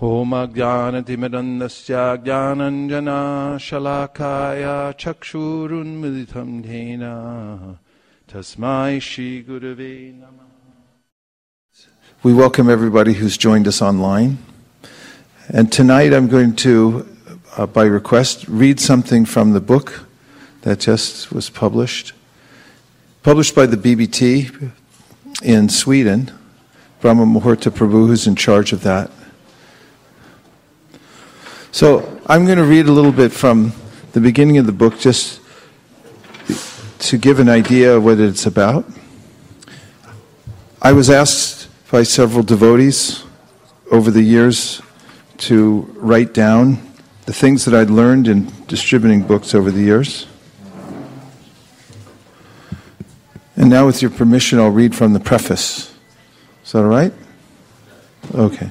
Om Ajnanatimirandasya Jnananjana Shalakaya Chakshurunmilitam Dhena Tasmai Shri Gurave Namah. We welcome everybody who's joined us online. And tonight I'm going to, by request, read something from the book that just was published by the BBT in Sweden. Brahma Muhurta Prabhu, who's in charge of that. So I'm going to read a little bit from the beginning of the book just to give an idea of what it's about. I was asked by several devotees over the years to write down the things that I'd learned in distributing books over the years. And now with your permission, I'll read from the preface. Is that all right? Okay.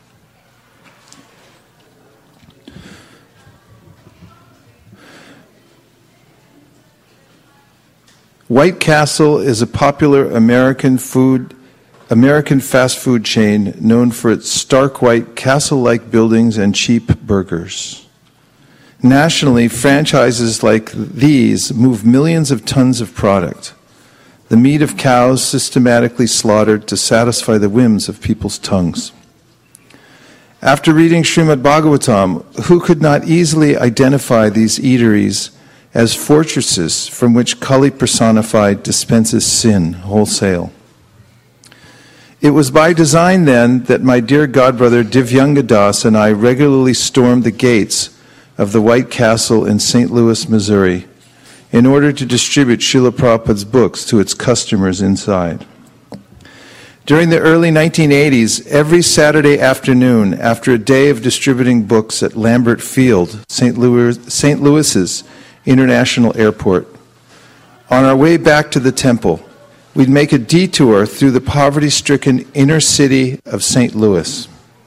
White Castle is a popular American fast food chain known for its stark white castle-like buildings and cheap burgers. Nationally, franchises like these move millions of tons of product. The meat of cows systematically slaughtered to satisfy the whims of people's tongues. After reading Srimad Bhagavatam, who could not easily identify these eateries as fortresses from which Kali personified dispenses sin wholesale? It was by design then that my dear godbrother Divyanga Das and I regularly stormed the gates of the White Castle in St. Louis, Missouri, in order to distribute Srila Prabhupada's books to its customers inside. During the early 1980s, every Saturday afternoon, after a day of distributing books at Lambert Field, St. Louis's International Airport, on our way back to the temple, we'd make a detour through the poverty-stricken inner city of St. Louis.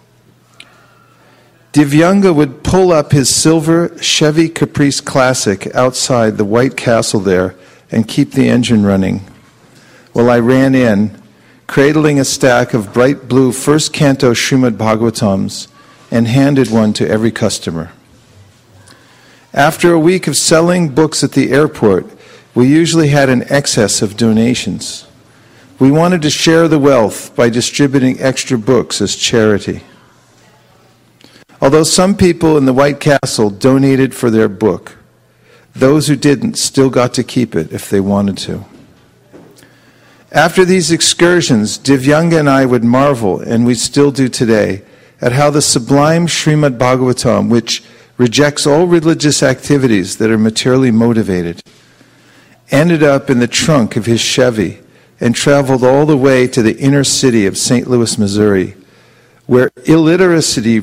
Divyanga would pull up his silver Chevy Caprice Classic outside the White Castle there and keep the engine running, while I ran in, cradling a stack of bright blue first canto Srimad Bhagavatams and handed one to every customer. After a week of selling books at the airport, we usually had an excess of donations. We wanted to share the wealth by distributing extra books as charity. Although some people in the White Castle donated for their book, those who didn't still got to keep it if they wanted to. After these excursions, Divyanga and I would marvel, and we still do today, at how the sublime Srimad Bhagavatam, which rejects all religious activities that are materially motivated, ended up in the trunk of his Chevy and traveled all the way to the inner city of St. Louis, Missouri, where illiteracy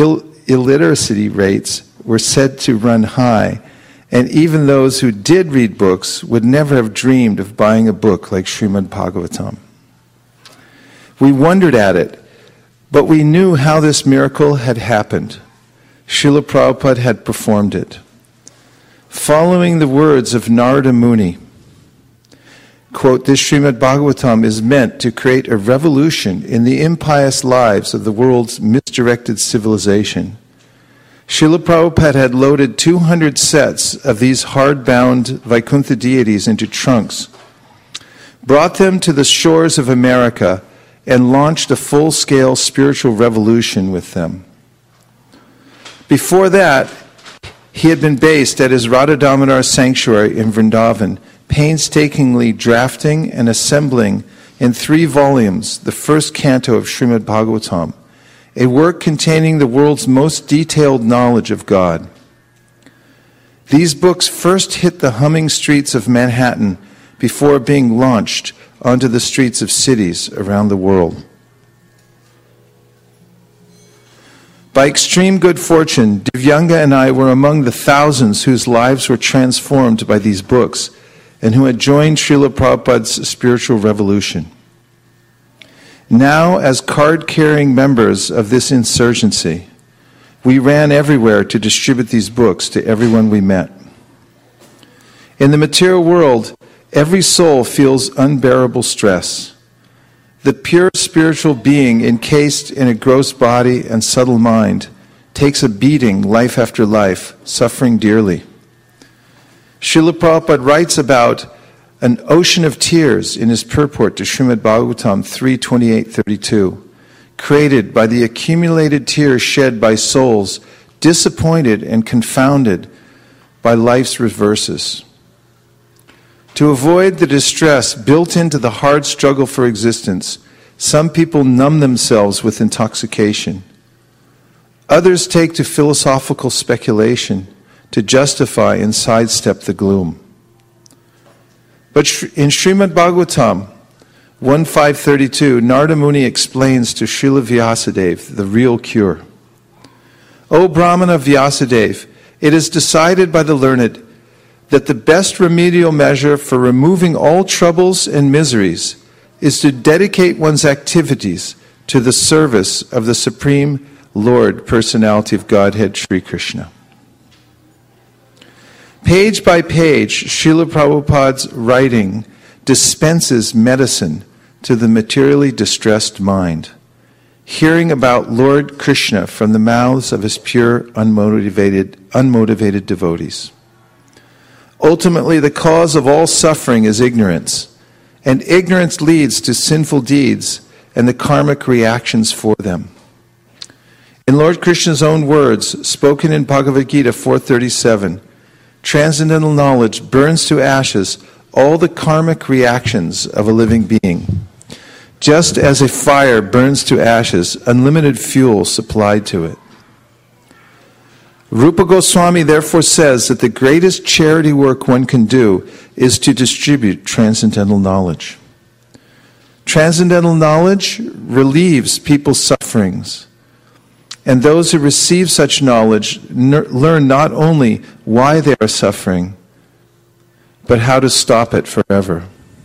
rates were said to run high, and even those who did read books would never have dreamed of buying a book like Srimad Bhagavatam. We wondered at it, but we knew how this miracle had happened. Srila Prabhupada had performed it. Following the words of Narada Muni, quote, this Srimad Bhagavatam is meant to create a revolution in the impious lives of the world's misdirected civilization. Srila Prabhupada had loaded 200 sets of these hard-bound Vaikuntha deities into trunks, brought them to the shores of America, and launched a full-scale spiritual revolution with them. Before that, he had been based at his Radha Damodar sanctuary in Vrindavan, painstakingly drafting and assembling in 3 volumes the first canto of Srimad Bhagavatam, a work containing the world's most detailed knowledge of God. These books first hit the humming streets of Manhattan before being launched onto the streets of cities around the world. By extreme good fortune, Divyanga and I were among the thousands whose lives were transformed by these books and who had joined Srila Prabhupada's spiritual revolution. Now, as card-carrying members of this insurgency, we ran everywhere to distribute these books to everyone we met. In the material world, every soul feels unbearable stress. The pure spiritual being encased in a gross body and subtle mind takes a beating life after life, suffering dearly. Srila Prabhupada writes about an ocean of tears in his purport to Srimad Bhagavatam 3:28-32, created by the accumulated tears shed by souls disappointed and confounded by life's reverses. To avoid the distress built into the hard struggle for existence, some people numb themselves with intoxication. Others take to philosophical speculation to justify and sidestep the gloom. But in Srimad Bhagavatam 1.5.32, Narada Muni explains to Srila Vyasadeva the real cure. O Brahmana Vyasadeva, it is decided by the learned that the best remedial measure for removing all troubles and miseries is to dedicate one's activities to the service of the Supreme Lord, Personality of Godhead, Sri Krishna. Page by page, Srila Prabhupada's writing dispenses medicine to the materially distressed mind, hearing about Lord Krishna from the mouths of his pure, unmotivated devotees. Ultimately, the cause of all suffering is ignorance, and ignorance leads to sinful deeds and the karmic reactions for them. In Lord Krishna's own words, spoken in Bhagavad Gita 4.37, transcendental knowledge burns to ashes all the karmic reactions of a living being. Just as a fire burns to ashes unlimited fuel supplied to it. Rupa Goswami therefore says that the greatest charity work one can do is to distribute transcendental knowledge. Transcendental knowledge relieves people's sufferings, and those who receive such knowledge learn not only why they are suffering, but how to stop it forever.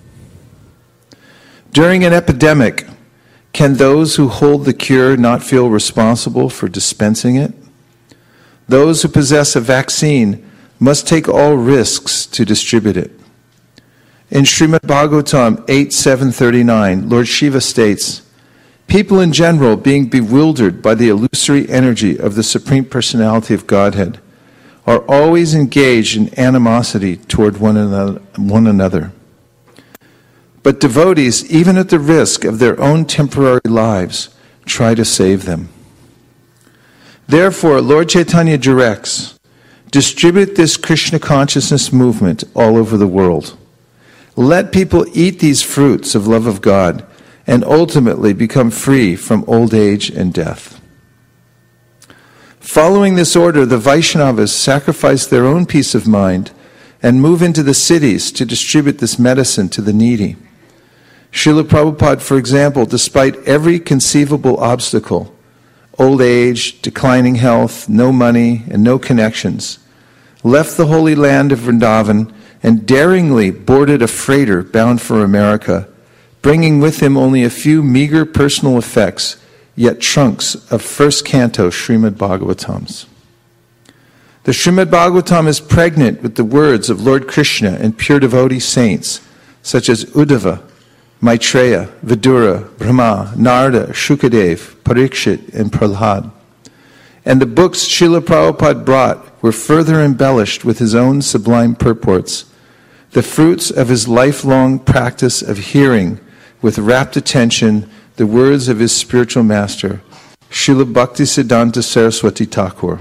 During an epidemic, can those who hold the cure not feel responsible for dispensing it? Those who possess a vaccine must take all risks to distribute it. In Srimad Bhagavatam 8.7.39, Lord Shiva states, people in general, being bewildered by the illusory energy of the Supreme Personality of Godhead, are always engaged in animosity toward one another. But devotees, even at the risk of their own temporary lives, try to save them. Therefore, Lord Chaitanya directs, distribute this Krishna consciousness movement all over the world. Let people eat these fruits of love of God and ultimately become free from old age and death. Following this order, the Vaishnavas sacrifice their own peace of mind and move into the cities to distribute this medicine to the needy. Srila Prabhupada, for example, despite every conceivable obstacle, old age, declining health, no money, and no connections, left the holy land of Vrindavan and daringly boarded a freighter bound for America, bringing with him only a few meager personal effects, yet chunks of first canto Srimad Bhagavatams. The Srimad Bhagavatam is pregnant with the words of Lord Krishna and pure devotee saints, such as Uddhava, Maitreya, Vidura, Brahma, Narada, Shukadev, Parikshit, and Prahlad. And the books Srila Prabhupada brought were further embellished with his own sublime purports, the fruits of his lifelong practice of hearing with rapt attention the words of his spiritual master, Srila Bhaktisiddhanta Saraswati Thakur.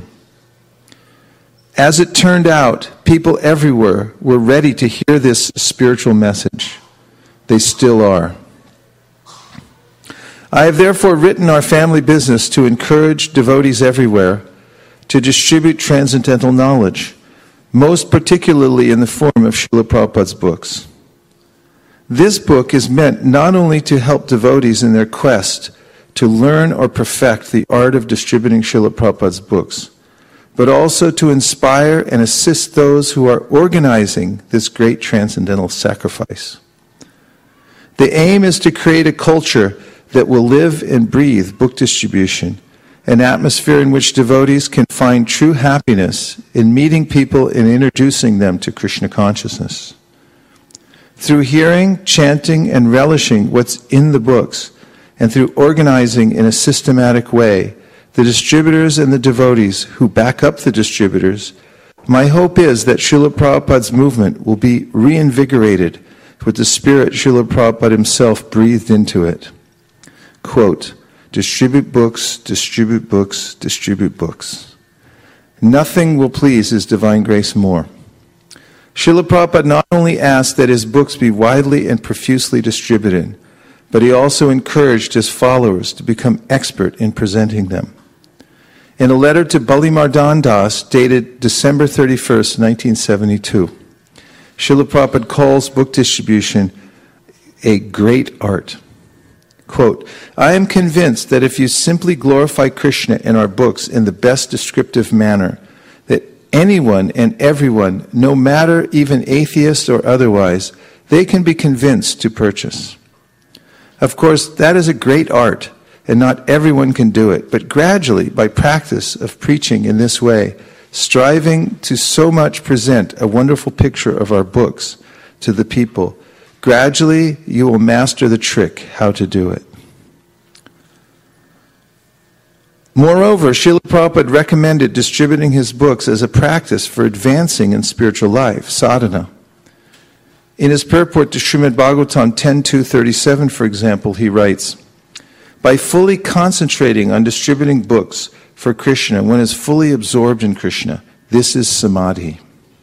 As it turned out, people everywhere were ready to hear this spiritual message. They still are. I have therefore written our family business to encourage devotees everywhere to distribute transcendental knowledge, most particularly in the form of Srila Prabhupada's books. This book is meant not only to help devotees in their quest to learn or perfect the art of distributing Srila Prabhupada's books, but also to inspire and assist those who are organizing this great transcendental sacrifice. The aim is to create a culture that will live and breathe book distribution, an atmosphere in which devotees can find true happiness in meeting people and introducing them to Krishna consciousness. Through hearing, chanting, and relishing what's in the books, and through organizing in a systematic way the distributors and the devotees who back up the distributors, my hope is that Srila Prabhupada's movement will be reinvigorated with the spirit Srila Prabhupada himself breathed into it. Quote, distribute books, distribute books, distribute books. Nothing will please His Divine Grace more. Srila Prabhupada not only asked that his books be widely and profusely distributed, but he also encouraged his followers to become expert in presenting them. In a letter to Balimardan Das, dated December 31st, 1972, Srila Prabhupada calls book distribution a great art. Quote, I am convinced that if you simply glorify Krishna in our books in the best descriptive manner, that anyone and everyone, no matter even atheist or otherwise, they can be convinced to purchase. Of course, that is a great art, and not everyone can do it, but gradually, by practice of preaching in this way, striving to so much present a wonderful picture of our books to the people, gradually you will master the trick how to do it. Moreover, Srila Prabhupada recommended distributing his books as a practice for advancing in spiritual life, sadhana. In his purport to Srimad Bhagavatam 10.2.37, for example, he writes, by fully concentrating on distributing books for Krishna, one is fully absorbed in Krishna. This is samadhi.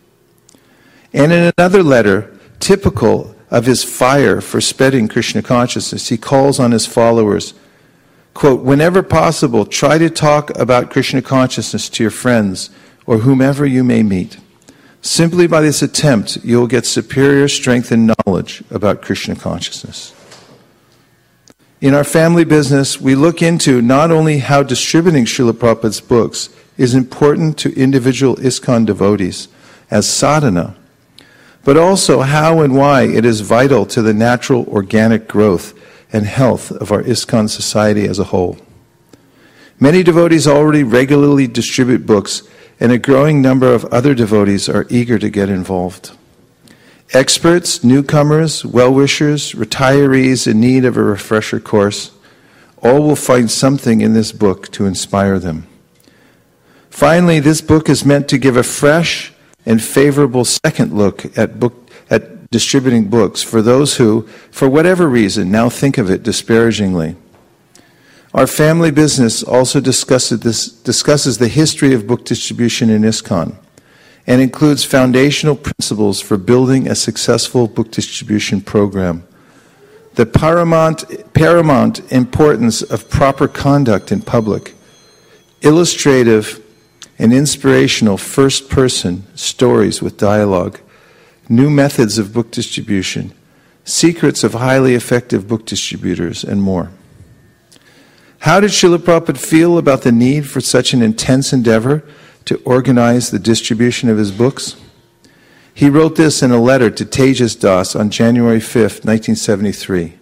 And in another letter, typical of his fire for spreading Krishna consciousness, he calls on his followers, quote, whenever possible, try to talk about Krishna consciousness to your friends or whomever you may meet. Simply by this attempt, you will get superior strength and knowledge about Krishna consciousness. In our family business, we look into not only how distributing Srila Prabhupada's books is important to individual ISKCON devotees as sadhana, but also how and why it is vital to the natural organic growth and health of our ISKCON society as a whole. Many devotees already regularly distribute books, and a growing number of other devotees are eager to get involved. Experts, newcomers, well-wishers, retirees in need of a refresher course, all will find something in this book to inspire them. Finally, this book is meant to give a fresh and favorable second look at distributing books for those who, for whatever reason, now think of it disparagingly. Our family business also discusses the history of book distribution in ISKCON and includes foundational principles for building a successful book distribution program. The paramount importance of proper conduct in public, illustrative and inspirational first-person stories with dialogue, new methods of book distribution, secrets of highly effective book distributors, and more. How did Srila Prabhupada feel about the need for such an intense endeavor to organize the distribution of his books? He wrote this in a letter to Tejas Das on January 5th, 1973.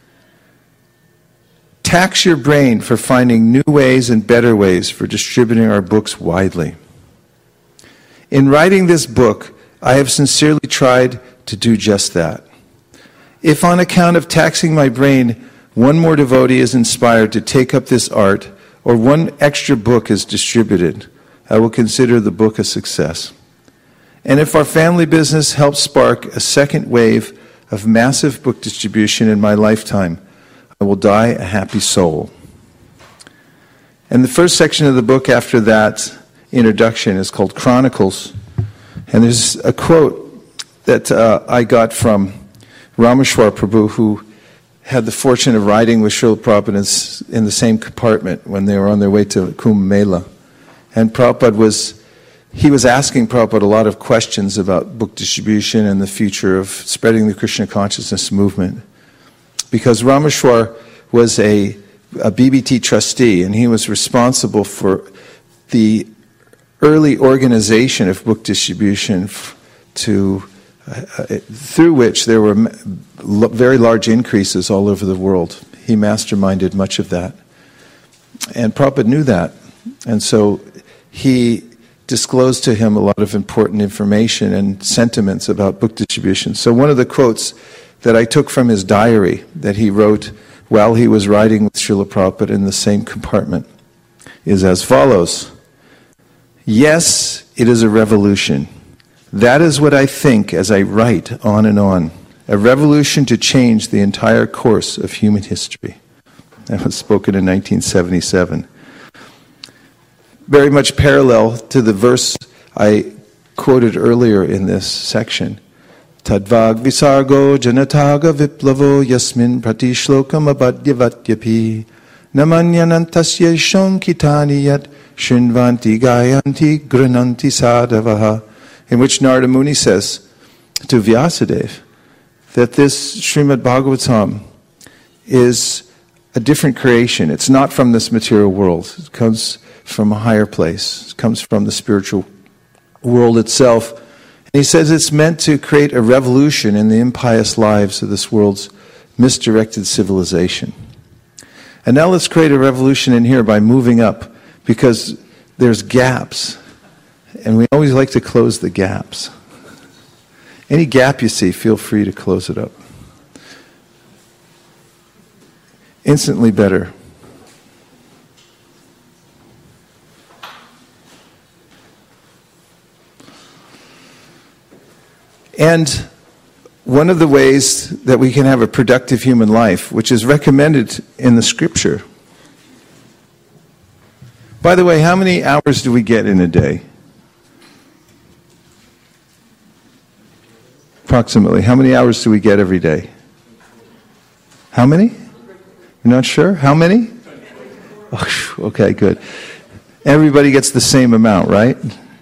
Tax your brain for finding new ways and better ways for distributing our books widely. In writing this book, I have sincerely tried to do just that. If on account of taxing my brain, one more devotee is inspired to take up this art, or one extra book is distributed, I will consider the book a success. And if our family business helps spark a second wave of massive book distribution in my lifetime, I will die a happy soul. And the first section of the book after that introduction is called Chronicles. And there's a quote that I got from Rameshwar Prabhu, who had the fortune of riding with Srila Prabhupada in the same compartment when they were on their way to Kumbh Mela. And Prabhupada was asking Prabhupada a lot of questions about book distribution and the future of spreading the Krishna consciousness movement. Because Rameshwar was a BBT trustee, and he was responsible for the early organization of book distribution through which there were very large increases all over the world. He masterminded much of that. And Prabhupada knew that. And so he disclosed to him a lot of important information and sentiments about book distribution. So one of the quotes that I took from his diary that he wrote while he was riding with Srila Prabhupada in the same compartment is as follows. Yes, it is a revolution. That is what I think as I write on and on. A revolution to change the entire course of human history. That was spoken in 1977. Very much parallel to the verse I quoted earlier in this section. Tadvag visargo janataga viplavo yasmin pratishlokam abadyavatyapi namanyanantasya shonkitani yat shinvanti gayanti grananti sadavaha. In which Narada Muni says to Vyasadeva that this Srimad Bhagavatam is a different creation. It's not from this material world. It comes from a higher place. It comes from the spiritual world itself. And he says it's meant to create a revolution in the impious lives of this world's misdirected civilization. And now let's create a revolution in here by moving up, because there's gaps. And we always like to close the gaps. Any gap you see, feel free to close it up. Instantly better. And one of the ways that we can have a productive human life, which is recommended in the scripture. By the way, how many hours do we get in a day? Approximately. How many hours do we get every day? How many? You're not sure? How many? Oh, okay, good. Everybody gets the same amount, right?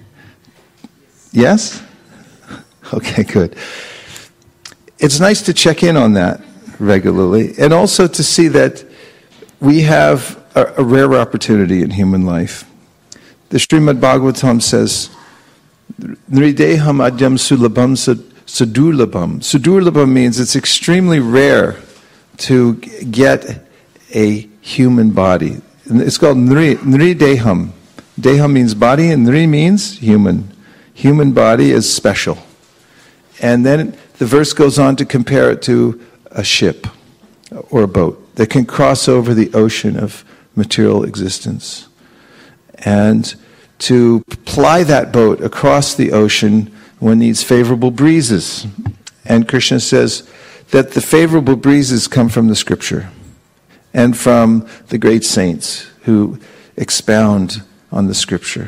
Yes? Okay, good. It's nice to check in on that regularly, and also to see that we have a rare opportunity in human life. The Srimad Bhagavatam says, Nrideham adyam sulabham sadurlabham. Sadurlabham means it's extremely rare to get a human body. It's called Nrideham. Deham means body, and Nri means human. Human body is special. And then the verse goes on to compare it to a ship or a boat that can cross over the ocean of material existence. And to ply that boat across the ocean, one needs favorable breezes. And Krishna says that the favorable breezes come from the scripture and from the great saints who expound on the scripture.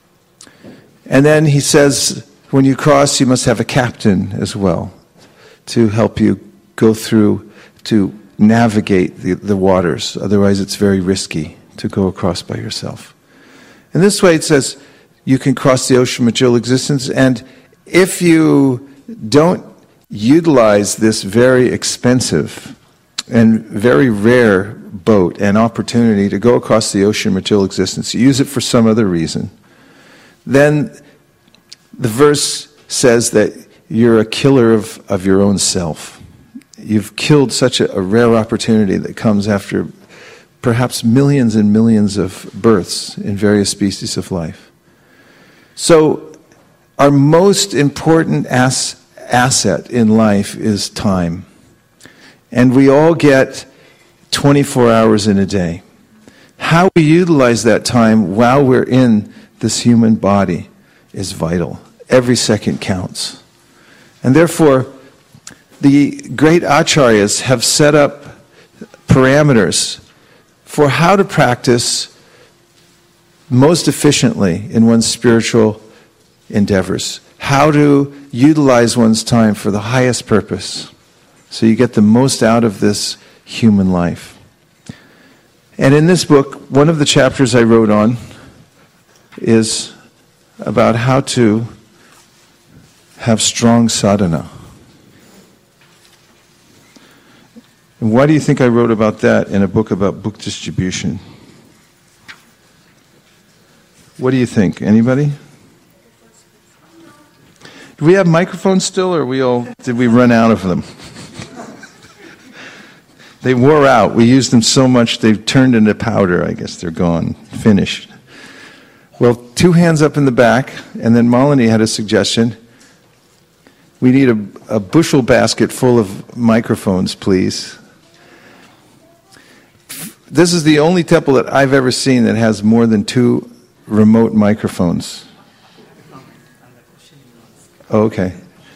And then he says, when you cross, you must have a captain as well to help you go through, to navigate the waters. Otherwise, it's very risky to go across by yourself. And this way, it says, you can cross the ocean of material existence, and if you don't utilize this very expensive and very rare boat and opportunity to go across the ocean of material existence, you use it for some other reason, then the verse says that you're a killer of your own self. You've killed such a rare opportunity that comes after perhaps millions and millions of births in various species of life. So our most important asset in life is time. And we all get 24 hours in a day. How we utilize that time while we're in this human body is vital. Every second counts. And therefore, the great acharyas have set up parameters for how to practice most efficiently in one's spiritual endeavors. How to utilize one's time for the highest purpose so you get the most out of this human life. And in this book, one of the chapters I wrote on is about how to have strong sadhana. And why do you think I wrote about that in a book about book distribution? What do you think? Anybody? Do we have microphones still, or did we run out of them? They wore out. We used them so much they've turned into powder. I guess they're gone, finished. Well, 2 hands up in the back, and then Malini had a suggestion. We need a bushel basket full of microphones, please. this is the only temple that I've ever seen that has more than 2 remote microphones. Oh, okay.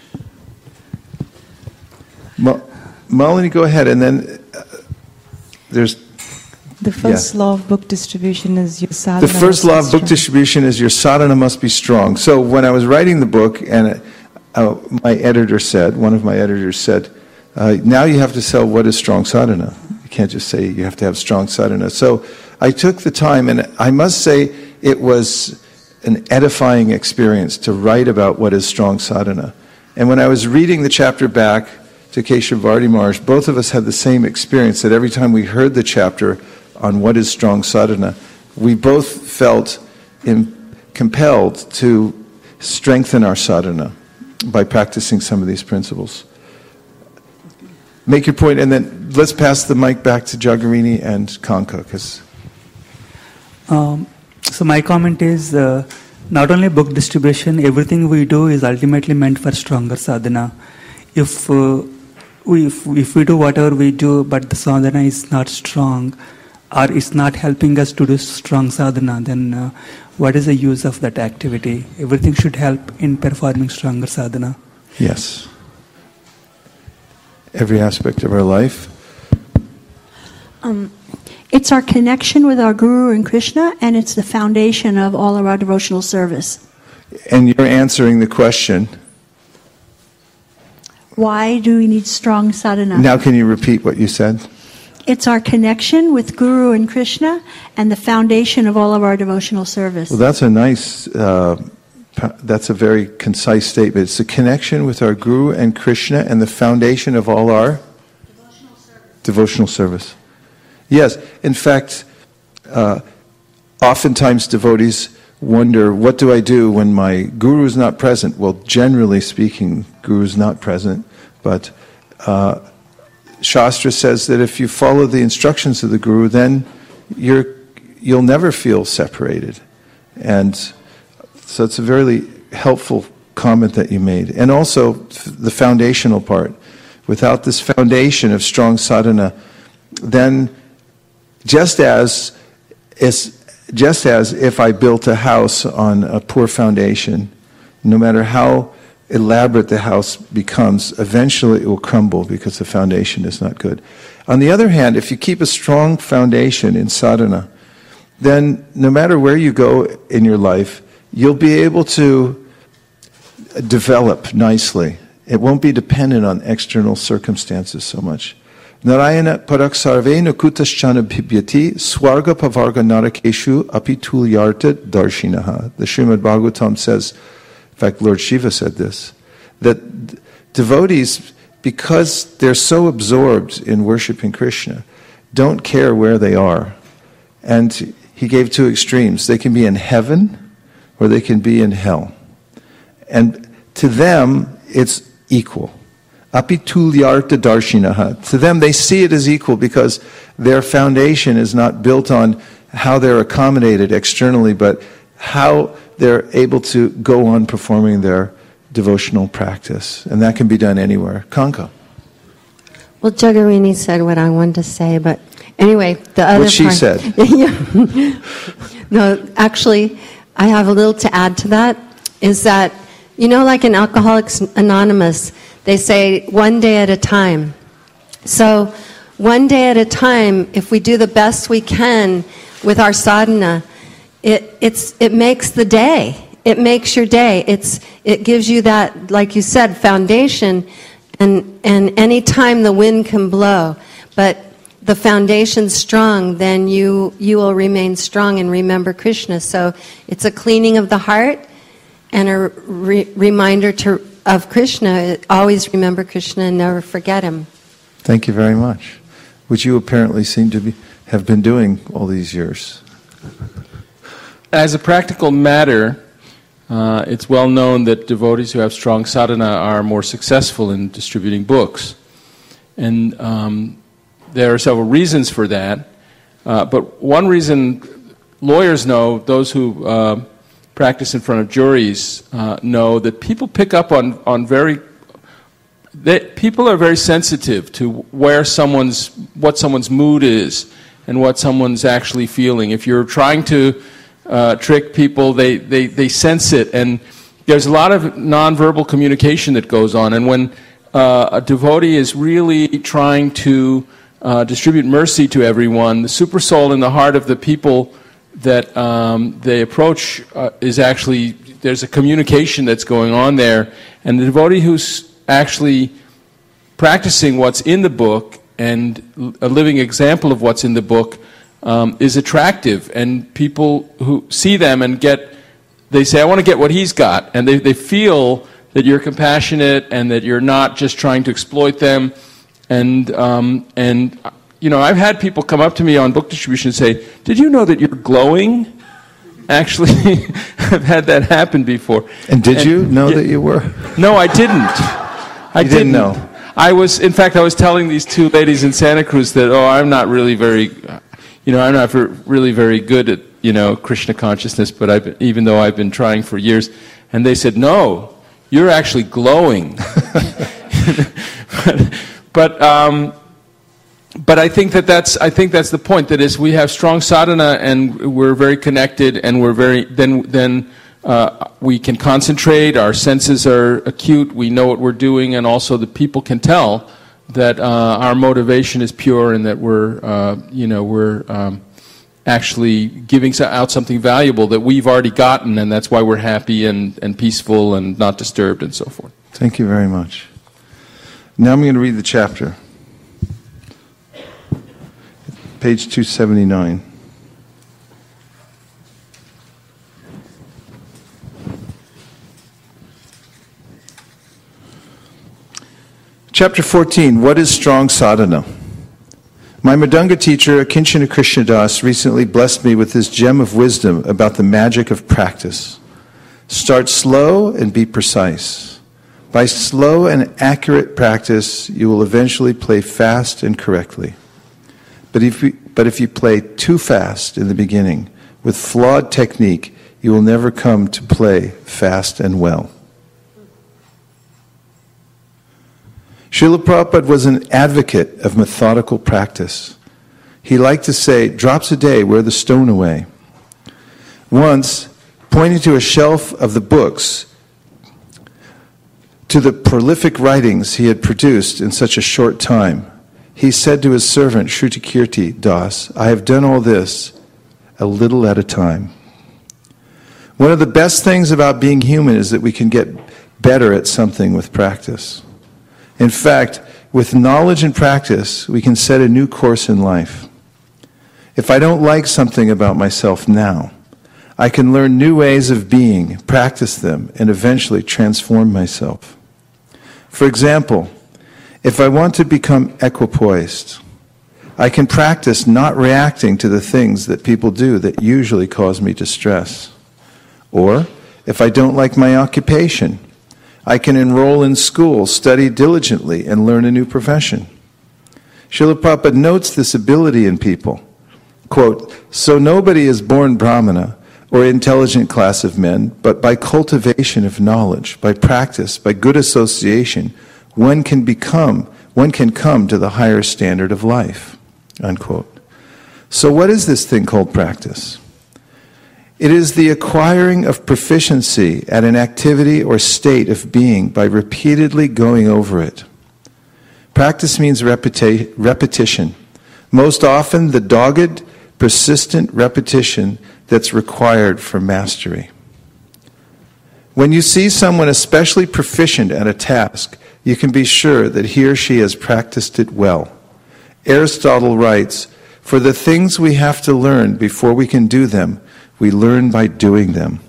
Malini, go ahead, and then there's... The first law of book distribution is your sadhana. The first law of book distribution is your sadhana must be strong. So when I was writing the book, and my editor said, one of my editors said, now you have to sell what is strong sadhana. You can't just say you have to have strong sadhana. So I took the time, and I must say it was an edifying experience to write about what is strong sadhana. And when I was reading the chapter back to Keshavarti Maharaj, both of us had the same experience, that every time we heard the chapter on what is strong sadhana, we both felt compelled to strengthen our sadhana by practicing some of these principles. Make your point, and then let's pass the mic back to Jagarini and Kanka. So my comment is, not only book distribution, everything we do is ultimately meant for stronger sadhana. If we do whatever we do, but the sadhana is not strong, or is not helping us to do strong sadhana, then what is the use of that activity? Everything should help in performing stronger sadhana. Yes. Every aspect of our life. It's our connection with our Guru and Krishna, and it's the foundation of all of our devotional service. And you're answering the question. Why do we need strong sadhana? Now can you repeat what you said? It's our connection with Guru and Krishna and the foundation of all of our devotional service. Well, that's a nice, that's a very concise statement. It's the connection with our Guru and Krishna and the foundation of all our devotional service. Yes, in fact, oftentimes devotees wonder, what do I do when my Guru is not present? Well, generally speaking, Guru is not present, but Shastra says that if you follow the instructions of the Guru, then you'll never feel separated. And so it's a very helpful comment that you made. And also the foundational part. Without this foundation of strong sadhana, then just as if I built a house on a poor foundation, no matter how elaborate the house becomes, eventually it will crumble because the foundation is not good. On the other hand, if you keep a strong foundation in sadhana, then no matter where you go in your life, you'll be able to develop nicely. It won't be dependent on external circumstances so much. Narayana parak sarvena kutaschana bhibyati swarga pavarga narakeshu apitulyarta darshinaha. The Srimad Bhagavatam says, in fact Lord Shiva said this, that devotees, because they're so absorbed in worshiping Krishna, don't care where they are. And he gave 2 extremes. They can be in heaven or they can be in hell. And to them, it's equal. Apitulyarta darshinaha. To them, they see it as equal because their foundation is not built on how they're accommodated externally, but how they're able to go on performing their devotional practice. And that can be done anywhere. Kanka. Well, Jagarini said what I wanted to say, but anyway, the other what she part, said. No, actually, I have a little to add to that, is that, you know, like in Alcoholics Anonymous, they say 1 day at a time. So 1 day at a time, if we do the best we can with our sadhana, it makes the day. It makes your day. It gives you that, like you said, foundation, and any time the wind can blow, but the foundation's strong, then you will remain strong and remember Krishna. So it's a cleaning of the heart and a reminder of Krishna. Always remember Krishna and never forget him. Thank you very much. Which you apparently seem to have been doing all these years. As a practical matter, it's well known that devotees who have strong sadhana are more successful in distributing books. And there are several reasons for that. But one reason lawyers know, those who practice in front of juries know, that people pick up on people are very sensitive to what someone's mood is and what someone's actually feeling. If you're trying to trick people, they sense it. And there's a lot of nonverbal communication that goes on. And when a devotee is really trying to distribute mercy to everyone, the super soul in the heart of the people that they approach is actually, there's a communication that's going on there. And the devotee who's actually practicing what's in the book and a living example of what's in the book is attractive. And people who see them and they say, I want to get what he's got. And they feel that you're compassionate and that you're not just trying to exploit them. And you know, I've had people come up to me on book distribution and say, did you know that you're glowing? Actually, I've had that happen before. And did you know that you were? No, I didn't. I didn't know. I was telling these two ladies in Santa Cruz that, I'm not really very, I'm not really very good at, Krishna consciousness, but even though I've been trying for years. And they said, no, you're actually glowing. But I think that's the point. That is, we have strong sadhana and we're very connected, and we're very then we can concentrate. Our senses are acute. We know what we're doing, and also the people can tell that our motivation is pure and that we're actually giving out something valuable that we've already gotten, and that's why we're happy and peaceful and not disturbed and so forth. Thank you very much. Now I'm going to read the chapter. Page 279. Chapter 14, What is Strong Sadhana? My Mridanga teacher, Akinchana Krishnadas, recently blessed me with this gem of wisdom about the magic of practice. Start slow and be precise. By slow and accurate practice, you will eventually play fast and correctly. But if you play too fast in the beginning, with flawed technique, you will never come to play fast and well. Srila Prabhupada was an advocate of methodical practice. He liked to say, drops a day, wear the stone away. Once, pointing to a shelf of the books, to the prolific writings he had produced in such a short time, he said to his servant, Shrutikirti Das, I have done all this a little at a time. One of the best things about being human is that we can get better at something with practice. In fact, with knowledge and practice, we can set a new course in life. If I don't like something about myself now, I can learn new ways of being, practice them, and eventually transform myself. For example, if I want to become equipoised, I can practice not reacting to the things that people do that usually cause me distress. Or, if I don't like my occupation, I can enroll in school, study diligently, and learn a new profession. Srila Prabhupada notes this ability in people. Quote, so nobody is born Brahmana or intelligent class of men, but by cultivation of knowledge, by practice, by good association, one can come to the higher standard of life. Unquote. So what is this thing called practice? It is the acquiring of proficiency at an activity or state of being by repeatedly going over it. Practice means repetition. Most often, the dogged, persistent repetition that's required for mastery. When you see someone especially proficient at a task, you can be sure that he or she has practiced it well. Aristotle writes, for the things we have to learn before we can do them, we learn by doing them.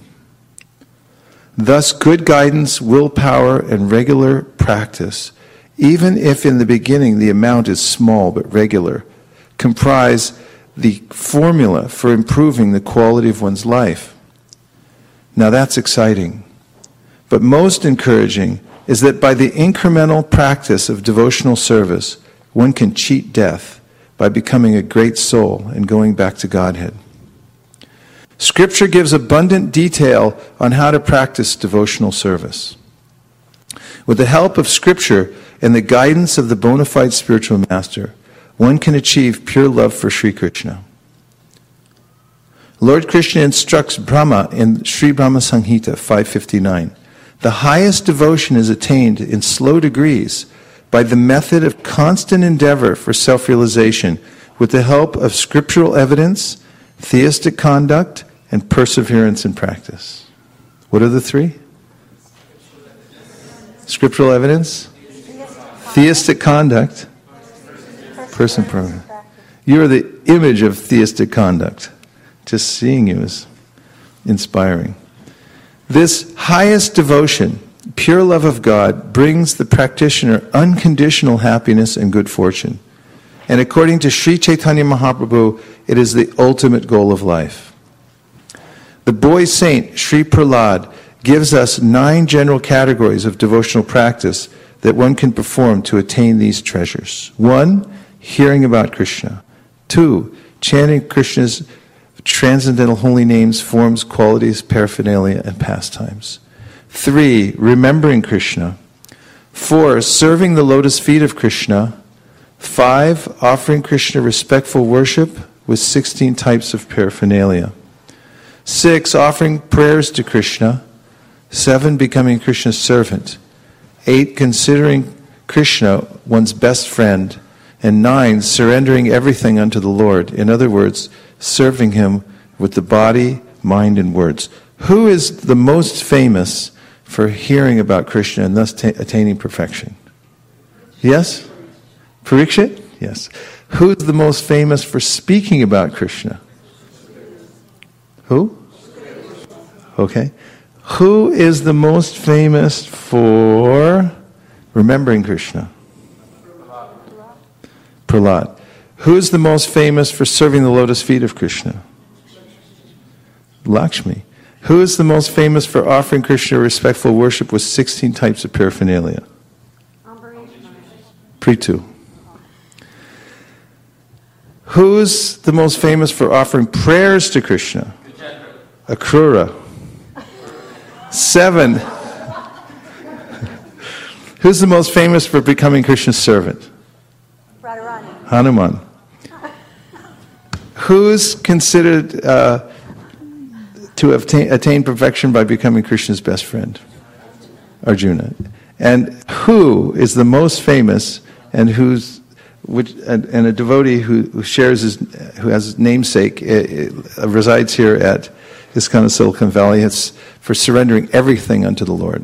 Thus, good guidance, willpower, and regular practice, even if in the beginning the amount is small but regular, comprise the formula for improving the quality of one's life. Now that's exciting. But most encouraging is that by the incremental practice of devotional service, one can cheat death by becoming a great soul and going back to Godhead. Scripture gives abundant detail on how to practice devotional service. With the help of Scripture and the guidance of the bona fide spiritual master, one can achieve pure love for Sri Krishna. Lord Krishna instructs Brahma in Sri Brahma Samhita 559. The highest devotion is attained in slow degrees by the method of constant endeavor for self-realization with the help of scriptural evidence, theistic conduct, and perseverance in practice. What are the three? Scriptural evidence, theistic conduct, perseverance. You are the image of theistic conduct. Just seeing you is inspiring. This highest devotion, pure love of God, brings the practitioner unconditional happiness and good fortune. And according to Sri Chaitanya Mahaprabhu, it is the ultimate goal of life. The boy saint, Sri Prahlad, gives us 9 general categories of devotional practice that one can perform to attain these treasures. 1, hearing about Krishna. 2, chanting Krishna's transcendental holy names, forms, qualities, paraphernalia, and pastimes. 3, remembering Krishna. 4, serving the lotus feet of Krishna. 5, offering Krishna respectful worship with 16 types of paraphernalia. 6, offering prayers to Krishna. 7, becoming Krishna's servant. 8, considering Krishna one's best friend. And 9, surrendering everything unto the Lord. In other words, serving Him with the body, mind, and words. Who is the most famous for hearing about Krishna and thus attaining perfection? Yes? Parikshit? Yes. Who is the most famous for speaking about Krishna? Who? Okay. Who is the most famous for remembering Krishna? Prahlad. Who is the most famous for serving the lotus feet of Krishna? Lakshmi. Who is the most famous for offering Krishna respectful worship with 16 types of paraphernalia? Prithu. Who's the most famous for offering prayers to Krishna? Akrura. 7. Who's the most famous for becoming Krishna's servant? Hanuman. Who's considered to attain perfection by becoming Krishna's best friend? Arjuna. And who is the most famous and and a devotee who shares who has his namesake resides here at ISKCON of Silicon Valley? It's for surrendering everything unto the Lord.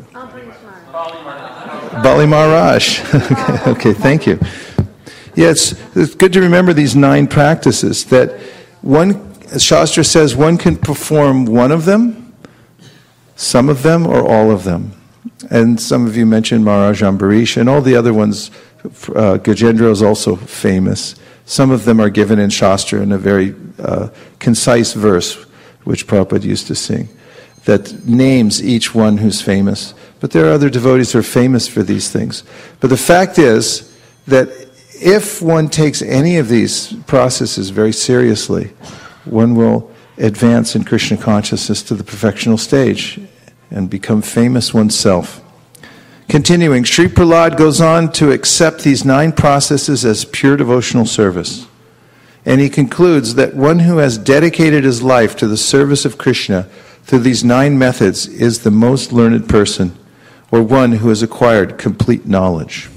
Bali Maharaj. Okay, thank you. Yeah, it's good to remember these 9 practices that Shastra says one can perform one of them, some of them, or all of them. And some of you mentioned Maharaj Ambarish, and all the other ones. Gajendra is also famous. Some of them are given in Shastra in a very concise verse, which Prabhupada used to sing, that names each one who's famous. But there are other devotees who are famous for these things. But the fact is that if one takes any of these processes very seriously, one will advance in Krishna consciousness to the perfectional stage and become famous oneself. Continuing, Sri Prahlad goes on to accept these 9 processes as pure devotional service. And he concludes that one who has dedicated his life to the service of Krishna through these 9 methods is the most learned person, or one who has acquired complete knowledge.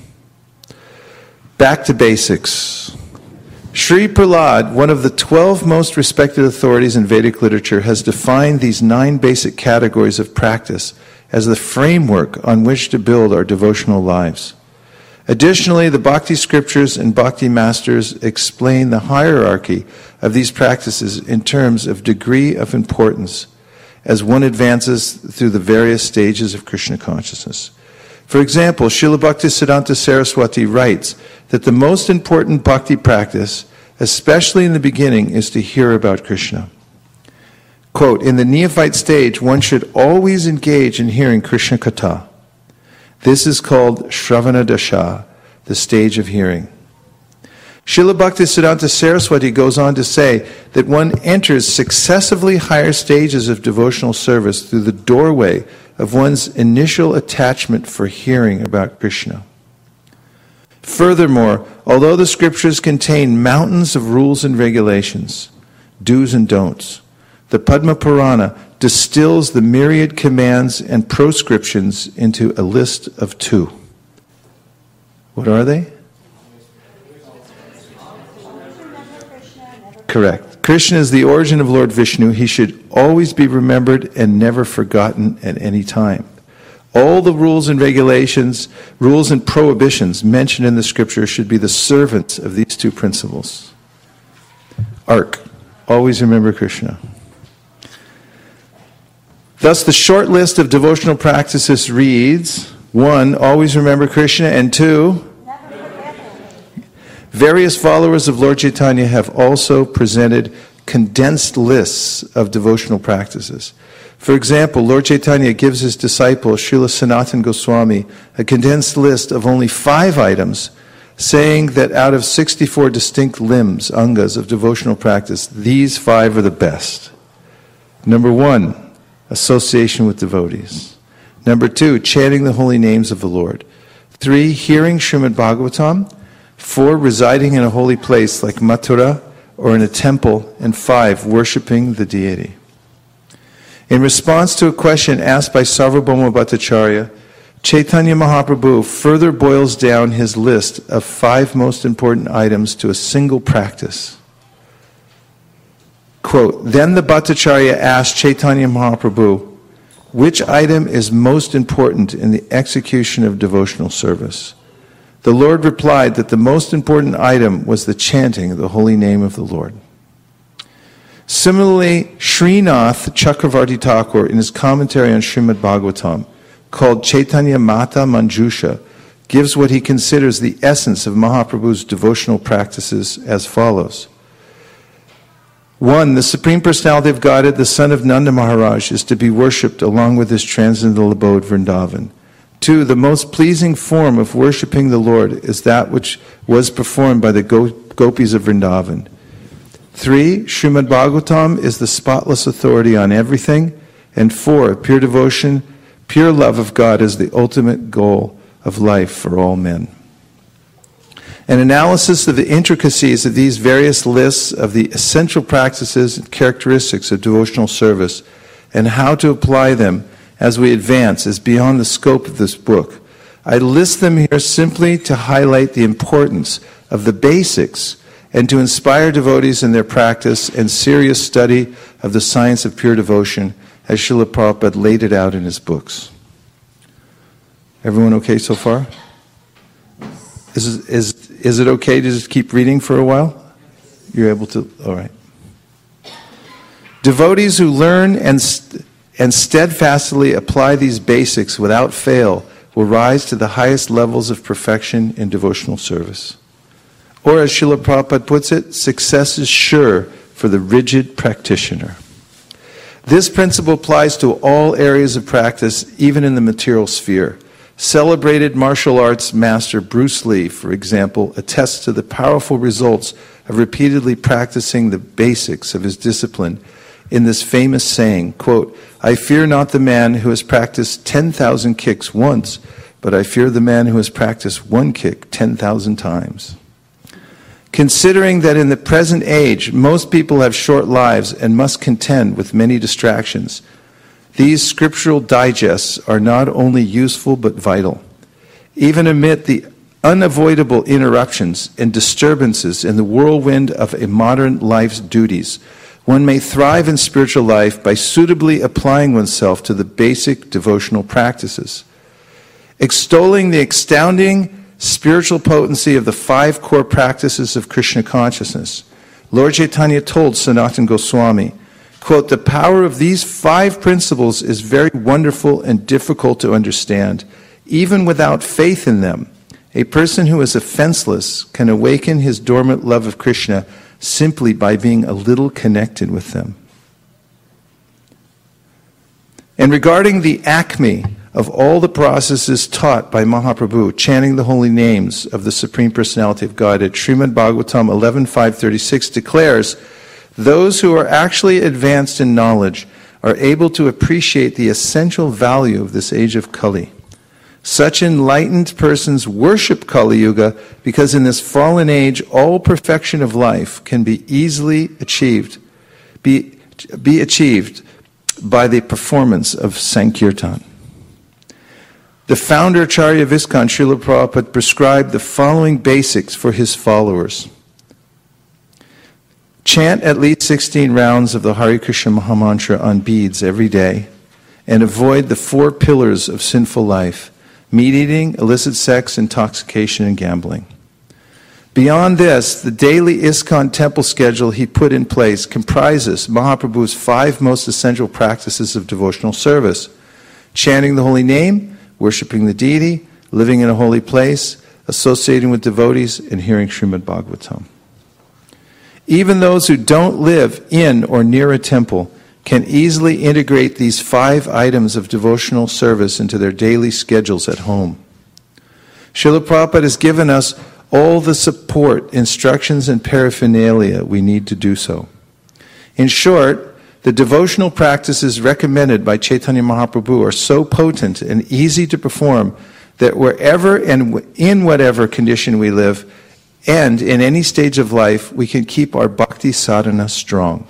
Back to basics. Sri Prahlad, one of the 12 most respected authorities in Vedic literature, has defined these 9 basic categories of practice as the framework on which to build our devotional lives. Additionally, the Bhakti scriptures and Bhakti masters explain the hierarchy of these practices in terms of degree of importance as one advances through the various stages of Krishna consciousness. For example, Srila Bhaktisiddhanta Saraswati writes that the most important bhakti practice, especially in the beginning, is to hear about Krishna. Quote, in the neophyte stage, one should always engage in hearing Krishna Katha. This is called Shravana Dasha, the stage of hearing. Srila Bhaktisiddhanta Saraswati goes on to say that one enters successively higher stages of devotional service through the doorway of one's initial attachment for hearing about Krishna. Furthermore, although the scriptures contain mountains of rules and regulations, do's and don'ts, the Padma Purana distills the myriad commands and proscriptions into a list of 2. What are they? Correct. Krishna is the origin of Lord Vishnu. He should always be remembered and never forgotten at any time. All the rules and regulations, rules and prohibitions mentioned in the scripture should be the servants of these 2 principles. ARC. Always remember Krishna. Thus, the short list of devotional practices reads, 1, always remember Krishna, and 2, various followers of Lord Chaitanya have also presented condensed lists of devotional practices. For example, Lord Chaitanya gives his disciple, Srila Sanatana Goswami, a condensed list of only 5 items, saying that out of 64 distinct limbs, angas, of devotional practice, these 5 are the best. Number 1, association with devotees. Number 2, chanting the holy names of the Lord. 3, hearing Srimad Bhagavatam. 4, residing in a holy place like Mathura or in a temple. And 5, worshiping the deity. In response to a question asked by Sarvabhauma Bhattacharya, Chaitanya Mahaprabhu further boils down his list of 5 most important items to a single practice. Quote, then the Bhattacharya asked Chaitanya Mahaprabhu, which item is most important in the execution of devotional service? The Lord replied that the most important item was the chanting of the holy name of the Lord. Similarly, Srinath Chakravarti Thakur, in his commentary on Srimad Bhagavatam, called Chaitanya Mata Manjusha, gives what he considers the essence of Mahaprabhu's devotional practices as follows. 1, the Supreme Personality of Godhead, the son of Nanda Maharaj, is to be worshipped along with his transcendental abode Vrindavan. 2, the most pleasing form of worshipping the Lord is that which was performed by the gopis of Vrindavan. 3, Srimad Bhagavatam is the spotless authority on everything. And 4, pure devotion, pure love of God is the ultimate goal of life for all men. An analysis of the intricacies of these various lists of the essential practices and characteristics of devotional service and how to apply them as we advance is beyond the scope of this book. I list them here simply to highlight the importance of the basics and to inspire devotees in their practice and serious study of the science of pure devotion as Srila Prabhupada laid it out in his books. Everyone okay so far? Is it okay to just keep reading for a while? You're able to? All right. Devotees who learn and steadfastly apply these basics without fail will rise to the highest levels of perfection in devotional service. Or as Srila Prabhupada puts it, success is sure for the rigid practitioner. This principle applies to all areas of practice, even in the material sphere. Celebrated martial arts master Bruce Lee, for example, attests to the powerful results of repeatedly practicing the basics of his discipline in this famous saying, quote, I fear not the man who has practiced 10,000 kicks once, but I fear the man who has practiced one kick 10,000 times. Considering that in the present age, most people have short lives and must contend with many distractions, these scriptural digests are not only useful but vital. Even amid the unavoidable interruptions and disturbances in the whirlwind of a modern life's duties, one may thrive in spiritual life by suitably applying oneself to the basic devotional practices. Extolling the astounding spiritual potency of the 5 core practices of Krishna consciousness, Lord Chaitanya told Sanatana Goswami, quote, the power of these 5 principles is very wonderful and difficult to understand. Even without faith in them, a person who is offenseless can awaken his dormant love of Krishna simply by being a little connected with them. And regarding the acme of all the processes taught by Mahaprabhu, chanting the holy names of the Supreme Personality of Godhead, Srimad Bhagavatam 11.536 declares, those who are actually advanced in knowledge are able to appreciate the essential value of this age of Kali. Such enlightened persons worship Kali Yuga because in this fallen age, all perfection of life can be easily achieved, be achieved by the performance of Sankirtan. The founder Acharya of ISKCON, Srila Prabhupada, prescribed the following basics for his followers. Chant at least 16 rounds of the Hare Krishna Mahamantra on beads every day, and avoid the 4 pillars of sinful life: meat eating, illicit sex, intoxication, and gambling. Beyond this, the daily ISKCON temple schedule he put in place comprises Mahaprabhu's 5 most essential practices of devotional service: chanting the holy name, worshipping the deity, living in a holy place, associating with devotees, and hearing Srimad Bhagavatam. Even those who don't live in or near a temple can easily integrate these 5 items of devotional service into their daily schedules at home. Srila Prabhupada has given us all the support, instructions, and paraphernalia we need to do so. In short, the devotional practices recommended by Chaitanya Mahaprabhu are so potent and easy to perform that wherever and in whatever condition we live, and in any stage of life, we can keep our bhakti sadhana strong.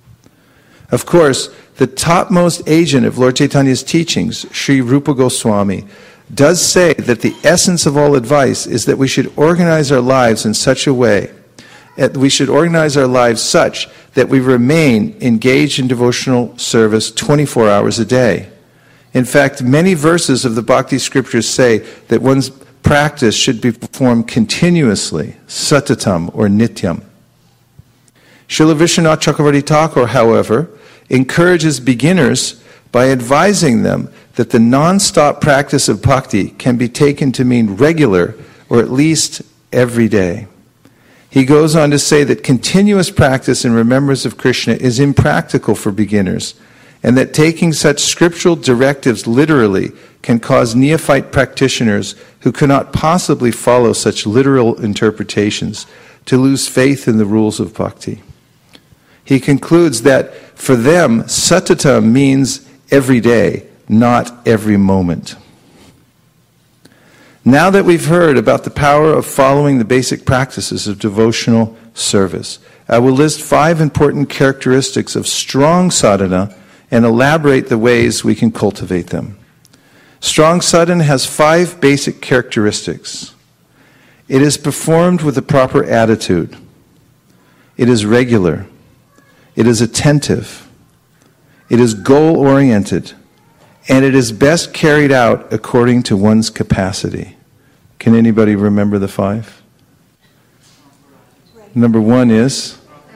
Of course, the topmost agent of Lord Chaitanya's teachings, Sri Rupa Goswami, does say that the essence of all advice is that we should organize our lives in such a way, we should organize our lives such that we remain engaged in devotional service 24 hours a day. In fact, many verses of the Bhakti scriptures say that one's practice should be performed continuously, satatam or nityam. Srila Vishwanath Chakravarti Thakur, however, encourages beginners by advising them that the non-stop practice of bhakti can be taken to mean regular or at least every day. He goes on to say that continuous practice in remembrance of Krishna is impractical for beginners, and that taking such scriptural directives literally can cause neophyte practitioners who cannot possibly follow such literal interpretations to lose faith in the rules of bhakti. He concludes that for them, satata means every day, not every moment. Now that we've heard about the power of following the basic practices of devotional service, I will list 5 important characteristics of strong sadhana and elaborate the ways we can cultivate them. Strong sadhana has 5 basic characteristics. It is performed with a proper attitude. It is regular. It is attentive. It is goal-oriented. And it is best carried out according to one's capacity. Can anybody remember the 5? Number 1 is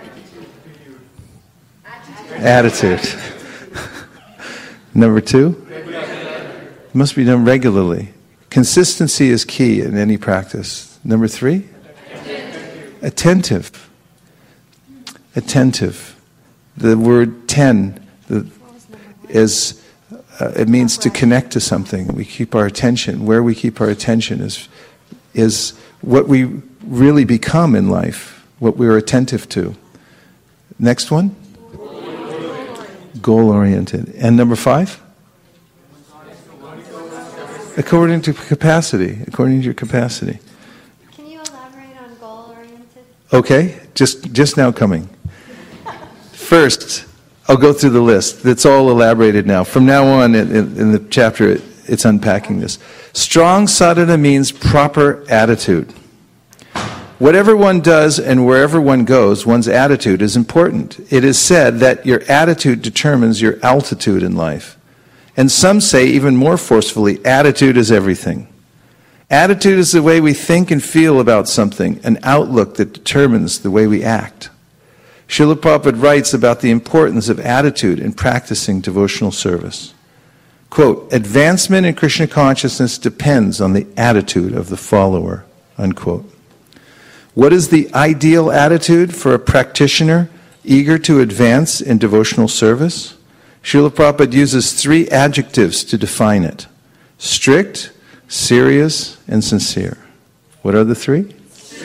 attitude. Number 2? It must be done regularly. Consistency is key in any practice. Number 3? Attentive. Attentive. The word ten is it means to connect to something. We keep our attention. Where we keep our attention is what we really become in life, what we are attentive to. Next one? Goal-oriented. And number 5? According to capacity. According to your capacity. Can you elaborate on goal-oriented? Okay, just now coming. First, I'll go through the list. It's all elaborated now. From now on in the chapter, it's unpacking this. Strong sadhana means proper attitude. Whatever one does and wherever one goes, one's attitude is important. It is said that your attitude determines your altitude in life. And some say even more forcefully, attitude is everything. Attitude is the way we think and feel about something, an outlook that determines the way we act. Srila Prabhupada writes about the importance of attitude in practicing devotional service. Quote, advancement in Krishna consciousness depends on the attitude of the follower, unquote. What is the ideal attitude for a practitioner eager to advance in devotional service? Srila Prabhupada uses 3 adjectives to define it: strict, serious, and sincere. What are the 3?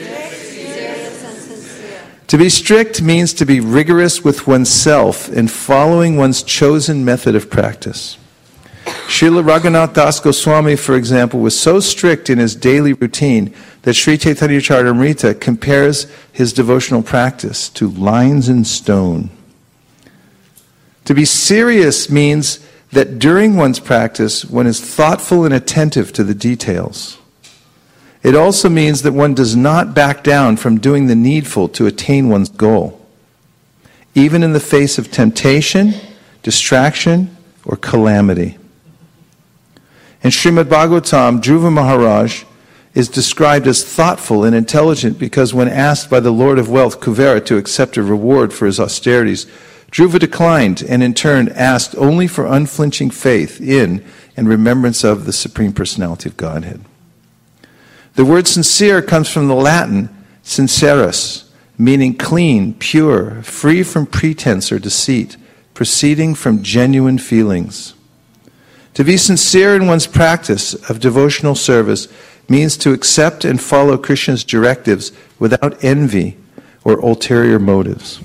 To be strict means to be rigorous with oneself in following one's chosen method of practice. Srila Raghunath Das Goswami, for example, was so strict in his daily routine that Sri Chaitanya Charitamrita compares his devotional practice to lines in stone. To be serious means that during one's practice, one is thoughtful and attentive to the details. It also means that one does not back down from doing the needful to attain one's goal, even in the face of temptation, distraction, or calamity. In Srimad Bhagavatam, Dhruva Maharaj is described as thoughtful and intelligent because when asked by the Lord of Wealth, Kuvera, to accept a reward for his austerities, Dhruva declined and in turn asked only for unflinching faith in and remembrance of the Supreme Personality of Godhead. The word sincere comes from the Latin sincerus, meaning clean, pure, free from pretense or deceit, proceeding from genuine feelings. To be sincere in one's practice of devotional service means to accept and follow Krishna's directives without envy or ulterior motives.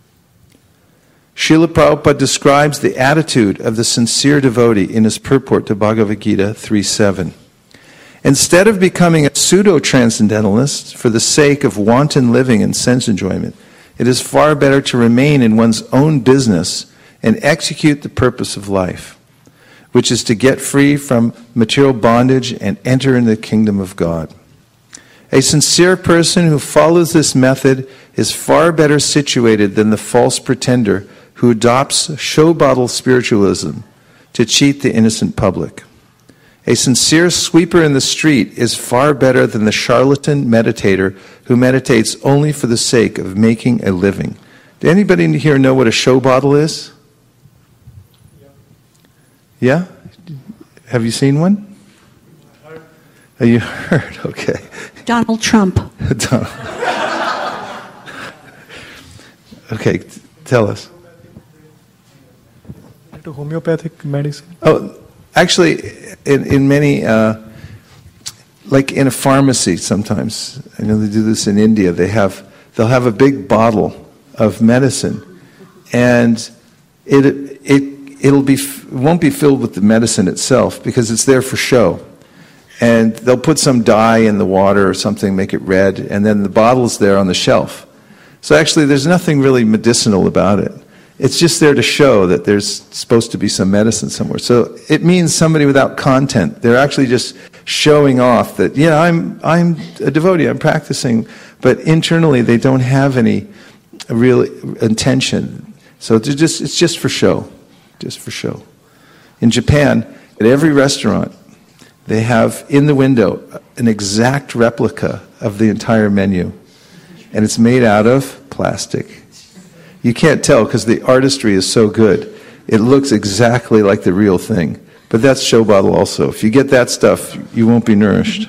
Srila Prabhupada describes the attitude of the sincere devotee in his purport to Bhagavad Gita 3.7. Instead of becoming a pseudo-transcendentalist for the sake of wanton living and sense enjoyment, it is far better to remain in one's own business and execute the purpose of life, which is to get free from material bondage and enter into the kingdom of God. A sincere person who follows this method is far better situated than the false pretender who adopts show bottle spiritualism to cheat the innocent public. A sincere sweeper in the street is far better than the charlatan meditator who meditates only for the sake of making a living. Does anybody here know what a show bottle is? Yeah? Have you seen one? Oh, you heard? Okay. Donald Trump. Okay, tell us. Homeopathic medicine? Oh, actually, in many, like in a pharmacy sometimes, I know they do this in India, they'll have a big bottle of medicine, and it won't be filled with the medicine itself because it's there for show. And they'll put some dye in the water or something, make it red, and then the bottle's there on the shelf. So actually there's nothing really medicinal about it. It's just there to show that there's supposed to be some medicine somewhere. So it means somebody without content. They're actually just showing off that, yeah, I'm a devotee, I'm practicing, but internally they don't have any real intention. So it's just for show. Just for show. In Japan, at every restaurant, they have in the window an exact replica of the entire menu. And it's made out of plastic. You can't tell because the artistry is so good. It looks exactly like the real thing. But that's show bottle also. If you get that stuff, you won't be nourished.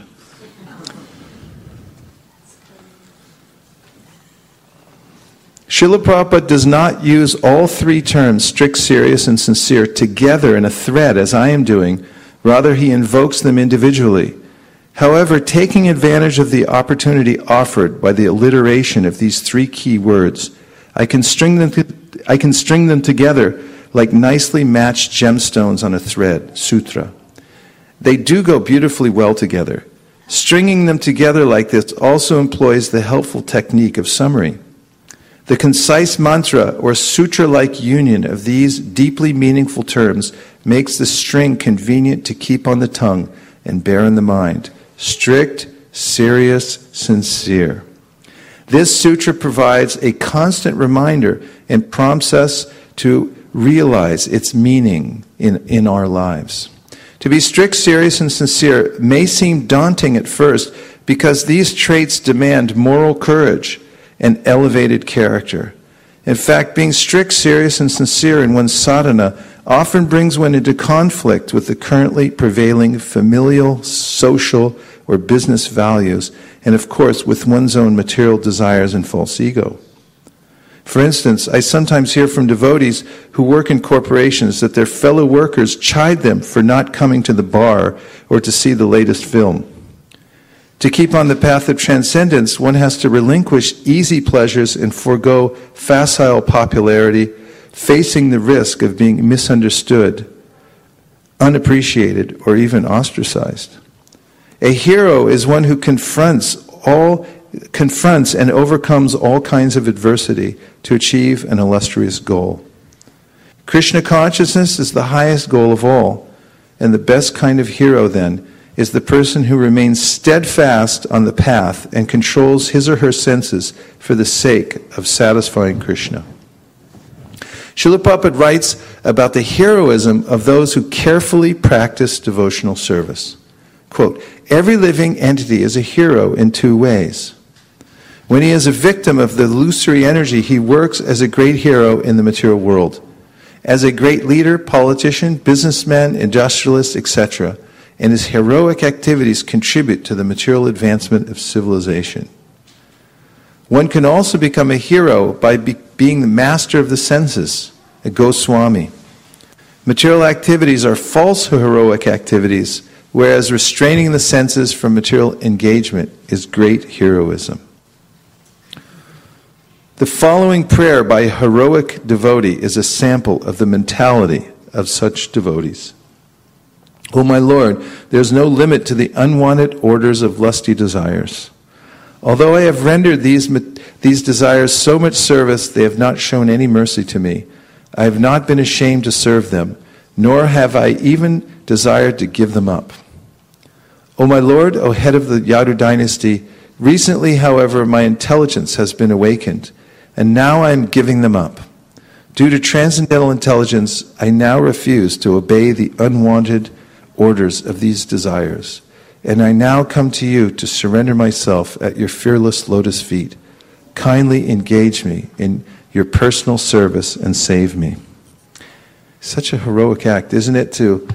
Srila Prabhupada does not use all three terms, strict, serious, and sincere, together in a thread as I am doing. Rather, he invokes them individually. However, taking advantage of the opportunity offered by the alliteration of these three key words, I can string them together like nicely matched gemstones on a thread, sutra. They do go beautifully well together. Stringing them together like this also employs the helpful technique of summary. The concise mantra or sutra-like union of these deeply meaningful terms makes the string convenient to keep on the tongue and bear in the mind. Strict, serious, sincere. This sutra provides a constant reminder and prompts us to realize its meaning in our lives. To be strict, serious, and sincere may seem daunting at first because these traits demand moral courage and elevated character. In fact, being strict, serious, and sincere in one's sadhana often brings one into conflict with the currently prevailing familial, social, or business values, and of course with one's own material desires and false ego. For instance, I sometimes hear from devotees who work in corporations that their fellow workers chide them for not coming to the bar or to see the latest film. To keep on the path of transcendence, one has to relinquish easy pleasures and forego facile popularity, facing the risk of being misunderstood, unappreciated, or even ostracized. A hero is one who confronts and overcomes all kinds of adversity to achieve an illustrious goal. Krishna consciousness is the highest goal of all, and the best kind of hero, then, is the person who remains steadfast on the path and controls his or her senses for the sake of satisfying Krishna. Srila Prabhupada writes about the heroism of those who carefully practice devotional service. Quote, "Every living entity is a hero in two ways. When he is a victim of the illusory energy, he works as a great hero in the material world. As a great leader, politician, businessman, industrialist, etc., and his heroic activities contribute to the material advancement of civilization. One can also become a hero by being the master of the senses, a Goswami. Material activities are false heroic activities, whereas restraining the senses from material engagement is great heroism." The following prayer by a heroic devotee is a sample of the mentality of such devotees. "O my Lord, there is no limit to the unwanted orders of lusty desires. Although I have rendered these desires so much service, they have not shown any mercy to me. I have not been ashamed to serve them, nor have I even desired to give them up. O my Lord, O head of the Yadu dynasty, recently, however, my intelligence has been awakened, and now I am giving them up. Due to transcendental intelligence, I now refuse to obey the unwanted orders of these desires, and I now come to you to surrender myself at your fearless lotus feet. Kindly engage me in your personal service and save me." Such a heroic act, isn't it, to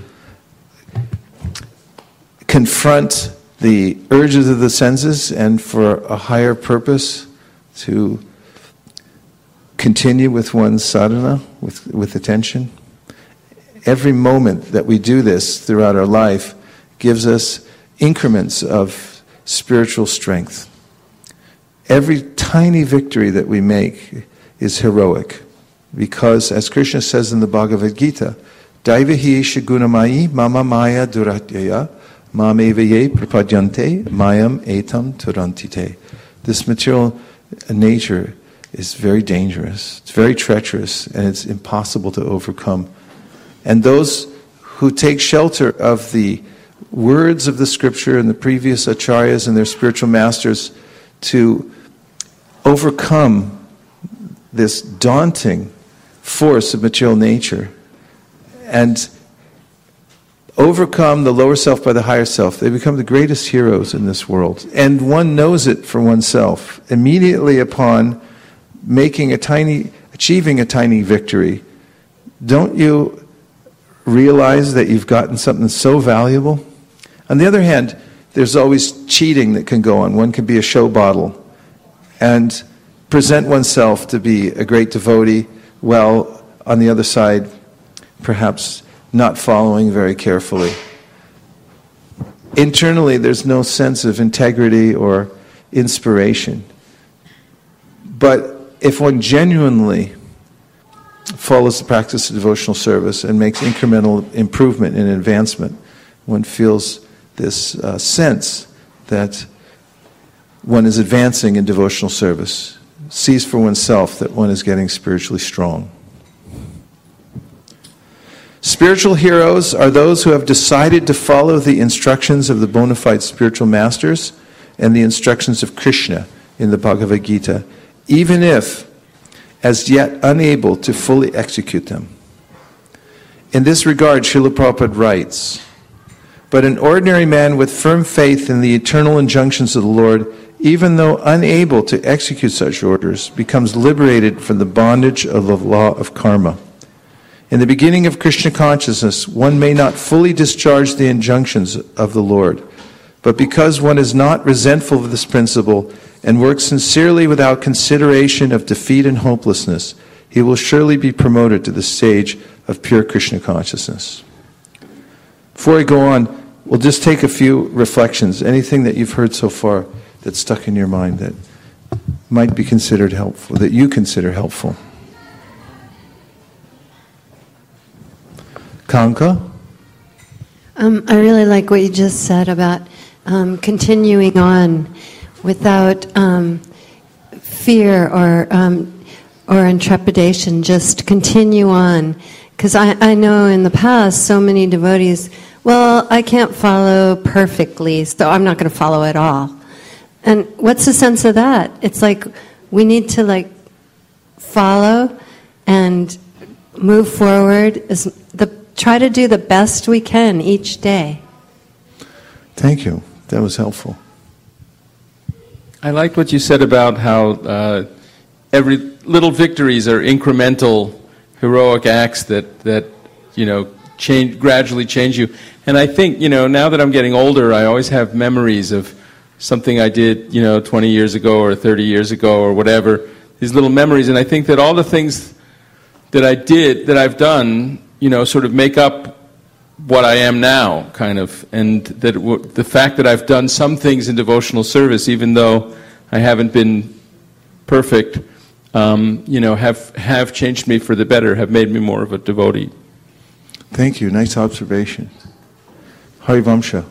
confront the urges of the senses and for a higher purpose to continue with one's sadhana, with attention. Every moment that we do this throughout our life gives us increments of spiritual strength. Every tiny victory that we make is heroic, because, as Krishna says in the Bhagavad Gita, Daivahi shagunamayi mama maya duratyaya mamevaye prapadyante mayam etam turantite. This material nature is very dangerous, it's very treacherous, and it's impossible to overcome. And those who take shelter of the words of the scripture and the previous acharyas and their spiritual masters to overcome this daunting force of material nature and overcome the lower self by the higher self, they become the greatest heroes in this world. And one knows it for oneself. Immediately upon achieving a tiny victory, don't you realize that you've gotten something so valuable? On the other hand, there's always cheating that can go on. One can be a show bottle and present oneself to be a great devotee, while on the other side, perhaps not following very carefully. Internally, there's no sense of integrity or inspiration. But if one genuinely follows the practice of devotional service and makes incremental improvement and advancement, one feels this sense that one is advancing in devotional service, sees for oneself that one is getting spiritually strong. Spiritual heroes are those who have decided to follow the instructions of the bona fide spiritual masters and the instructions of Krishna in the Bhagavad Gita, even if as yet unable to fully execute them. In this regard, Srila Prabhupada writes, "But an ordinary man with firm faith in the eternal injunctions of the Lord, even though unable to execute such orders, becomes liberated from the bondage of the law of karma. In the beginning of Krishna consciousness, one may not fully discharge the injunctions of the Lord, but because one is not resentful of this principle and works sincerely without consideration of defeat and hopelessness, he will surely be promoted to the stage of pure Krishna consciousness." Before I go on, we'll just take a few reflections. Anything that you've heard so far that's stuck in your mind that might be considered helpful, that you consider helpful. Kanka? I really like what you just said about continuing on without fear or intrepidation. Just continue on. Because I know in the past so many devotees, well, I can't follow perfectly, so I'm not going to follow at all. And what's the sense of that? It's like we need to follow and move forward. Try to do the best we can each day. Thank you. That was helpful. I liked what you said about how every little victories are incremental, heroic acts that gradually change you. And I think, now that I'm getting older, I always have memories of something I did, 20 years ago or 30 years ago or whatever, these little memories. And I think that all the things that I did, that I've done, sort of make up what I am now, kind of. And that the fact that I've done some things in devotional service, even though I haven't been perfect, have changed me for the better, have made me more of a devotee. Thank you. Nice observation. Harivamsha.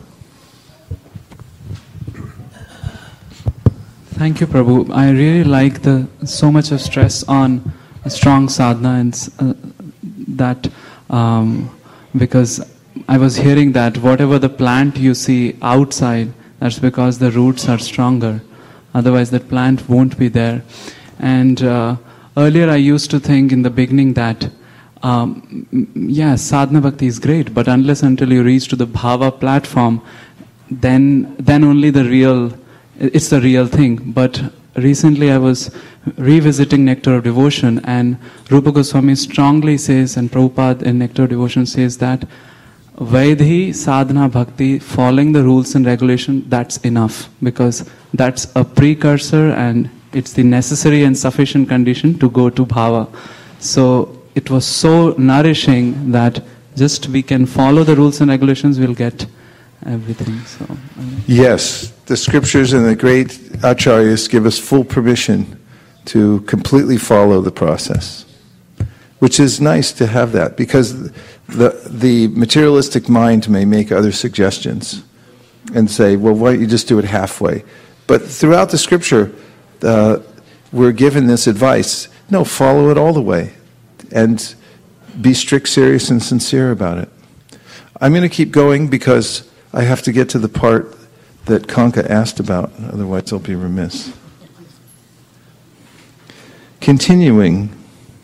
Thank you, Prabhu. I really like so much of stress on a strong sadhana and because I was hearing that whatever the plant you see outside, that's because the roots are stronger. Otherwise, that plant won't be there. And earlier, I used to think in the beginning that sadhana bhakti is great, but unless until you reach to the bhava platform, then only it's the real thing. But recently I was revisiting Nectar of Devotion, and Rupa Goswami strongly says, and Prabhupada in Nectar of Devotion says that Vaidhi sadhana bhakti, following the rules and regulation, that's enough, because that's a precursor and it's the necessary and sufficient condition to go to bhava. So it was so nourishing that just we can follow the rules and regulations, we'll get everything. So yes, the scriptures and the great acharyas give us full permission to completely follow the process, which is nice to have that, because the materialistic mind may make other suggestions and say, well, why don't you just do it halfway? But throughout the scripture, we're given this advice, no, follow it all the way and be strict, serious, and sincere about it. I'm going to keep going because I have to get to the part that Kanka asked about, otherwise I'll be remiss. Continuing,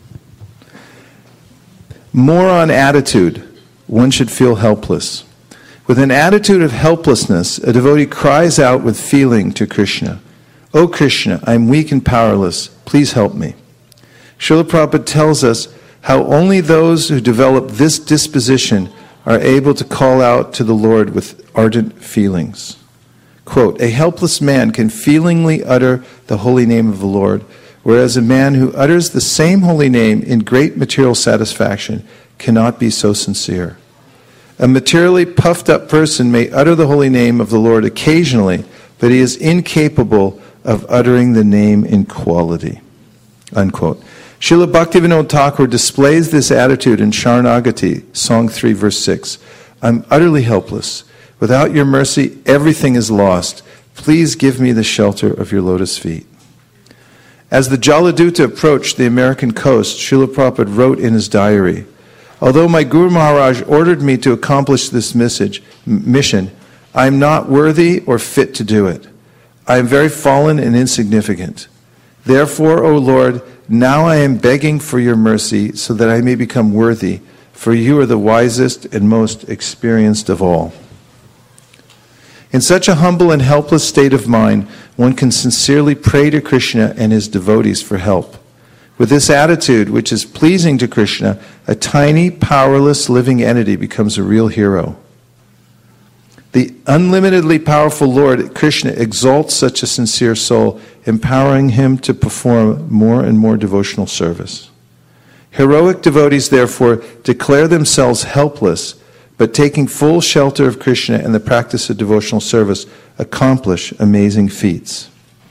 more on attitude. One should feel helpless. With an attitude of helplessness, a devotee cries out with feeling to Krishna, "O Krishna, I am weak and powerless. Please help me." Srila Prabhupada tells us how only those who develop this disposition are able to call out to the Lord with ardent feelings. Quote, "A helpless man can feelingly utter the holy name of the Lord, whereas a man who utters the same holy name in great material satisfaction cannot be so sincere. A materially puffed up person may utter the holy name of the Lord occasionally, but he is incapable of uttering the name in quality." Unquote. Srila Bhaktivinoda Thakur displays this attitude in Sharanagati, Song 3, verse 6. "I'm utterly helpless. Without your mercy, everything is lost. Please give me the shelter of your lotus feet." As the Jaladuta approached the American coast, Srila Prabhupada wrote in his diary, "Although my Guru Maharaj ordered me to accomplish this mission, I am not worthy or fit to do it. I am very fallen and insignificant. Therefore, O Lord, now I am begging for your mercy so that I may become worthy, for you are the wisest and most experienced of all." In such a humble and helpless state of mind, one can sincerely pray to Krishna and his devotees for help. With this attitude, which is pleasing to Krishna, a tiny, powerless living entity becomes a real hero. The unlimitedly powerful Lord Krishna exalts such a sincere soul, empowering him to perform more and more devotional service. Heroic devotees, therefore, declare themselves helpless, but taking full shelter of Krishna and the practice of devotional service, accomplish amazing feats.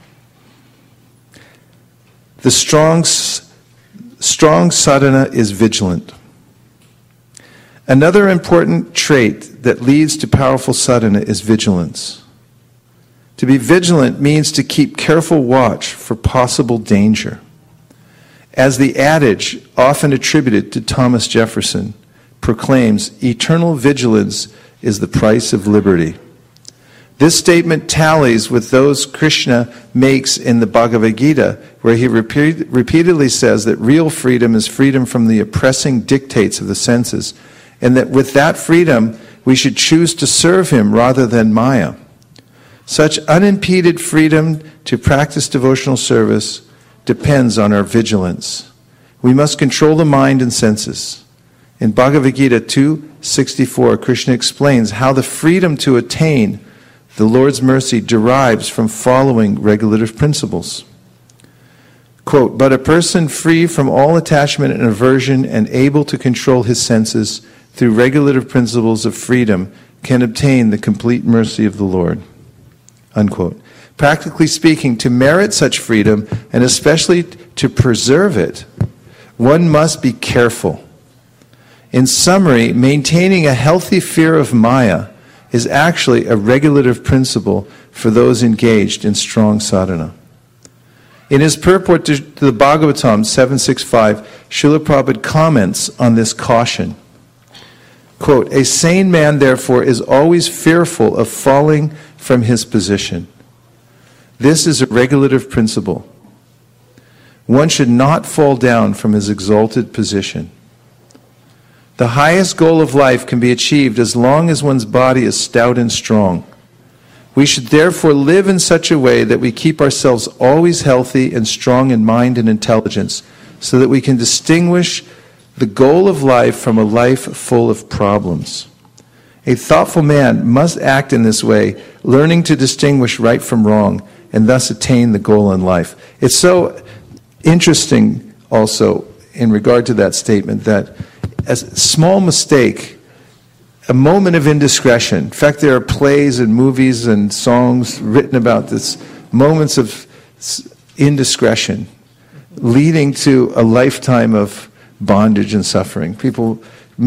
The strong sadhana is vigilant. Another important trait that leads to powerful sadhana is vigilance. To be vigilant means to keep careful watch for possible danger. As the adage, often attributed to Thomas Jefferson, proclaims, eternal vigilance is the price of liberty. This statement tallies with those Krishna makes in the Bhagavad Gita, where he repeatedly says that real freedom is freedom from the oppressing dictates of the senses, and that with that freedom we should choose to serve him rather than Maya. Such unimpeded freedom to practice devotional service depends on our vigilance. We must control the mind and senses. In Bhagavad Gita 2:64, Krishna explains how the freedom to attain the Lord's mercy derives from following regulative principles. Quote, but a person free from all attachment and aversion and able to control his senses through regulative principles of freedom can obtain the complete mercy of the Lord. Unquote. Practically speaking, to merit such freedom, and especially to preserve it, one must be careful. In summary, maintaining a healthy fear of Maya is actually a regulative principle for those engaged in strong sadhana. In his purport to the Bhagavatam 765, Srila Prabhupada comments on this caution. Quote, a sane man, therefore, is always fearful of falling from his position. This is a regulative principle. One should not fall down from his exalted position. The highest goal of life can be achieved as long as one's body is stout and strong. We should therefore live in such a way that we keep ourselves always healthy and strong in mind and intelligence, so that we can distinguish the goal of life from a life full of problems. A thoughtful man must act in this way, learning to distinguish right from wrong, and thus attain the goal in life. It's so interesting also in regard to that statement that a small mistake, a moment of indiscretion. In fact, there are plays and movies and songs written about this, moments of indiscretion leading to a lifetime of bondage and suffering. People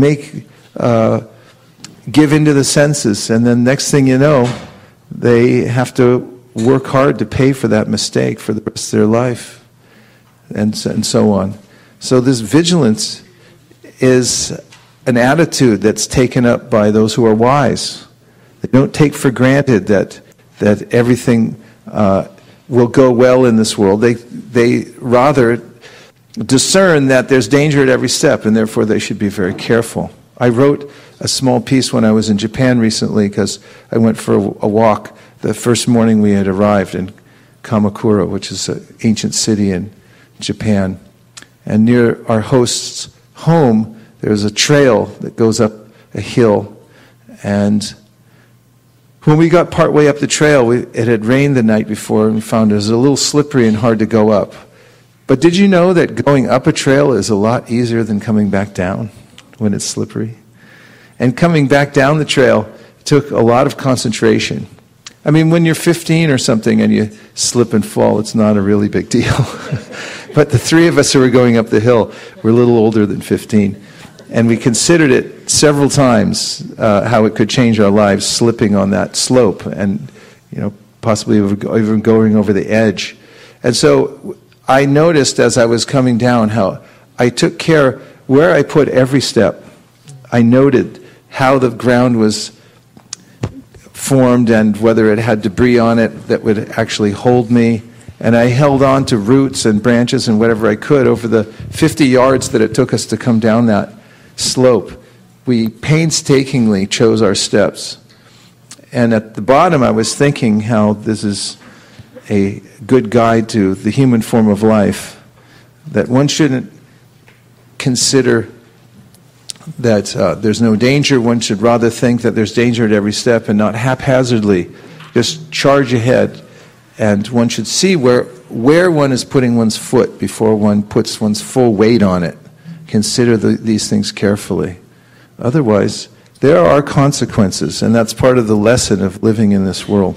give into the senses, and then next thing you know, they have to work hard to pay for that mistake for the rest of their life, and so on. So this vigilance is an attitude that's taken up by those who are wise. They don't take for granted that everything will go well in this world. They rather discern that there's danger at every step, and therefore they should be very careful. I wrote a small piece when I was in Japan recently, because I went for a walk the first morning we had arrived in Kamakura, which is an ancient city in Japan. And near our host's home, there's a trail that goes up a hill. And when we got partway up the trail, it had rained the night before, and we found it was a little slippery and hard to go up. But did you know that going up a trail is a lot easier than coming back down when it's slippery? And coming back down the trail took a lot of concentration. I mean, when you're 15 or something and you slip and fall, it's not a really big deal. But the three of us who were going up the hill were a little older than 15. And we considered it several times, how it could change our lives, slipping on that slope and, possibly even going over the edge. And so I noticed as I was coming down how I took care where I put every step. I noted how the ground was formed and whether it had debris on it that would actually hold me. And I held on to roots and branches and whatever I could over the 50 yards that it took us to come down that slope. We painstakingly chose our steps. And at the bottom I was thinking how this is a good guide to the human form of life, that one shouldn't consider that there's no danger. One should rather think that there's danger at every step and not haphazardly just charge ahead. And one should see where one is putting one's foot before one puts one's full weight on it. Consider these things carefully. Otherwise, there are consequences, and that's part of the lesson of living in this world.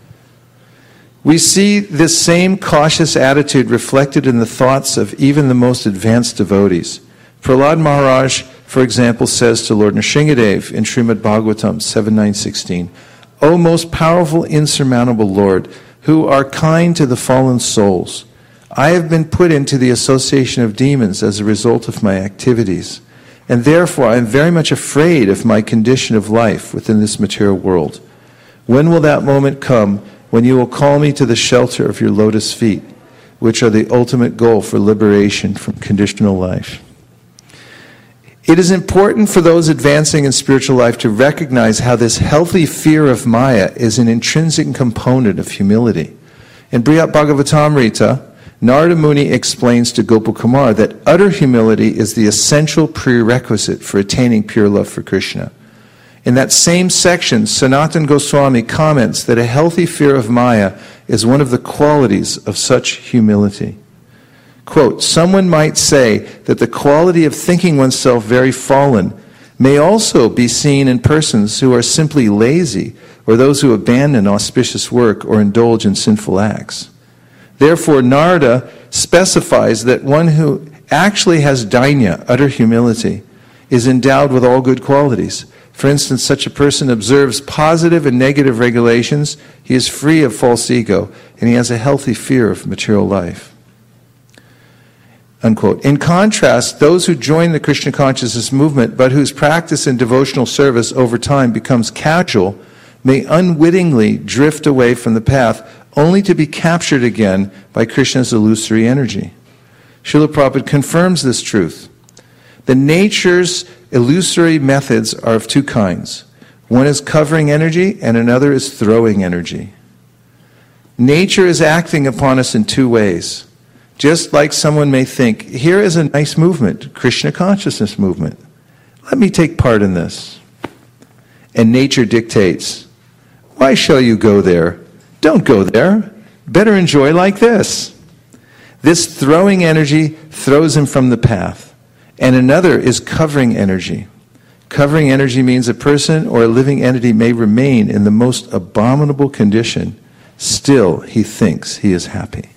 We see this same cautious attitude reflected in the thoughts of even the most advanced devotees. Prahlad Maharaj for example, says to Lord Nrsingadev in Srimad Bhagavatam 7.9.16, O most powerful, insurmountable Lord, who are kind to the fallen souls, I have been put into the association of demons as a result of my activities, and therefore I am very much afraid of my condition of life within this material world. When will that moment come when you will call me to the shelter of your lotus feet, which are the ultimate goal for liberation from conditional life? It is important for those advancing in spiritual life to recognize how this healthy fear of Maya is an intrinsic component of humility. In Brihad Bhagavatamrita, Narada Muni explains to Gopakumar that utter humility is the essential prerequisite for attaining pure love for Krishna. In that same section, Sanatana Goswami comments that a healthy fear of Maya is one of the qualities of such humility. Quote, someone might say that the quality of thinking oneself very fallen may also be seen in persons who are simply lazy or those who abandon auspicious work or indulge in sinful acts. Therefore, Narada specifies that one who actually has dainya, utter humility, is endowed with all good qualities. For instance, such a person observes positive and negative regulations, he is free of false ego, and he has a healthy fear of material life. Unquote. In contrast, those who join the Krishna consciousness movement, but whose practice in devotional service over time becomes casual, may unwittingly drift away from the path, only to be captured again by Krishna's illusory energy. Srila Prabhupada confirms this truth. The nature's illusory methods are of two kinds. One is covering energy and another is throwing energy. Nature is acting upon us in two ways. Just like someone may think, here is a nice movement, Krishna consciousness movement. Let me take part in this. And nature dictates, why shall you go there? Don't go there. Better enjoy like this. This throwing energy throws him from the path. And another is covering energy. Covering energy means a person or a living entity may remain in the most abominable condition. Still, he thinks he is happy.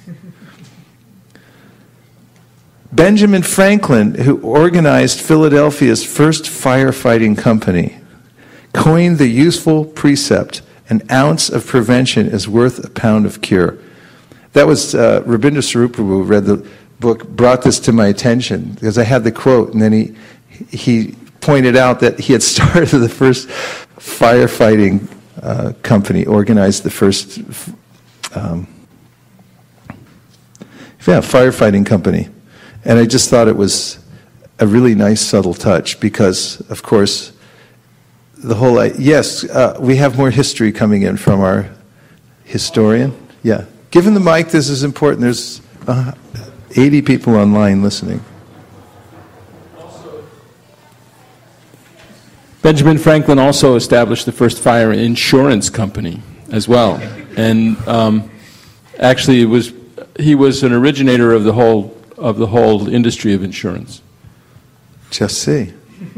Benjamin Franklin, who organized Philadelphia's first firefighting company, coined the useful precept, an ounce of prevention is worth a pound of cure. That was Rabindra Swarup Prabhu, who read the book, brought this to my attention, because I had the quote, and then he pointed out that he had started the first firefighting company, organized the first firefighting company. And I just thought it was a really nice, subtle touch, because, of course, the whole... we have more history coming in from our historian. Yeah. Give him the mic. This is important. There's 80 people online listening. Benjamin Franklin also established the first fire insurance company as well. And actually, he was an originator of the whole industry of insurance. Just see.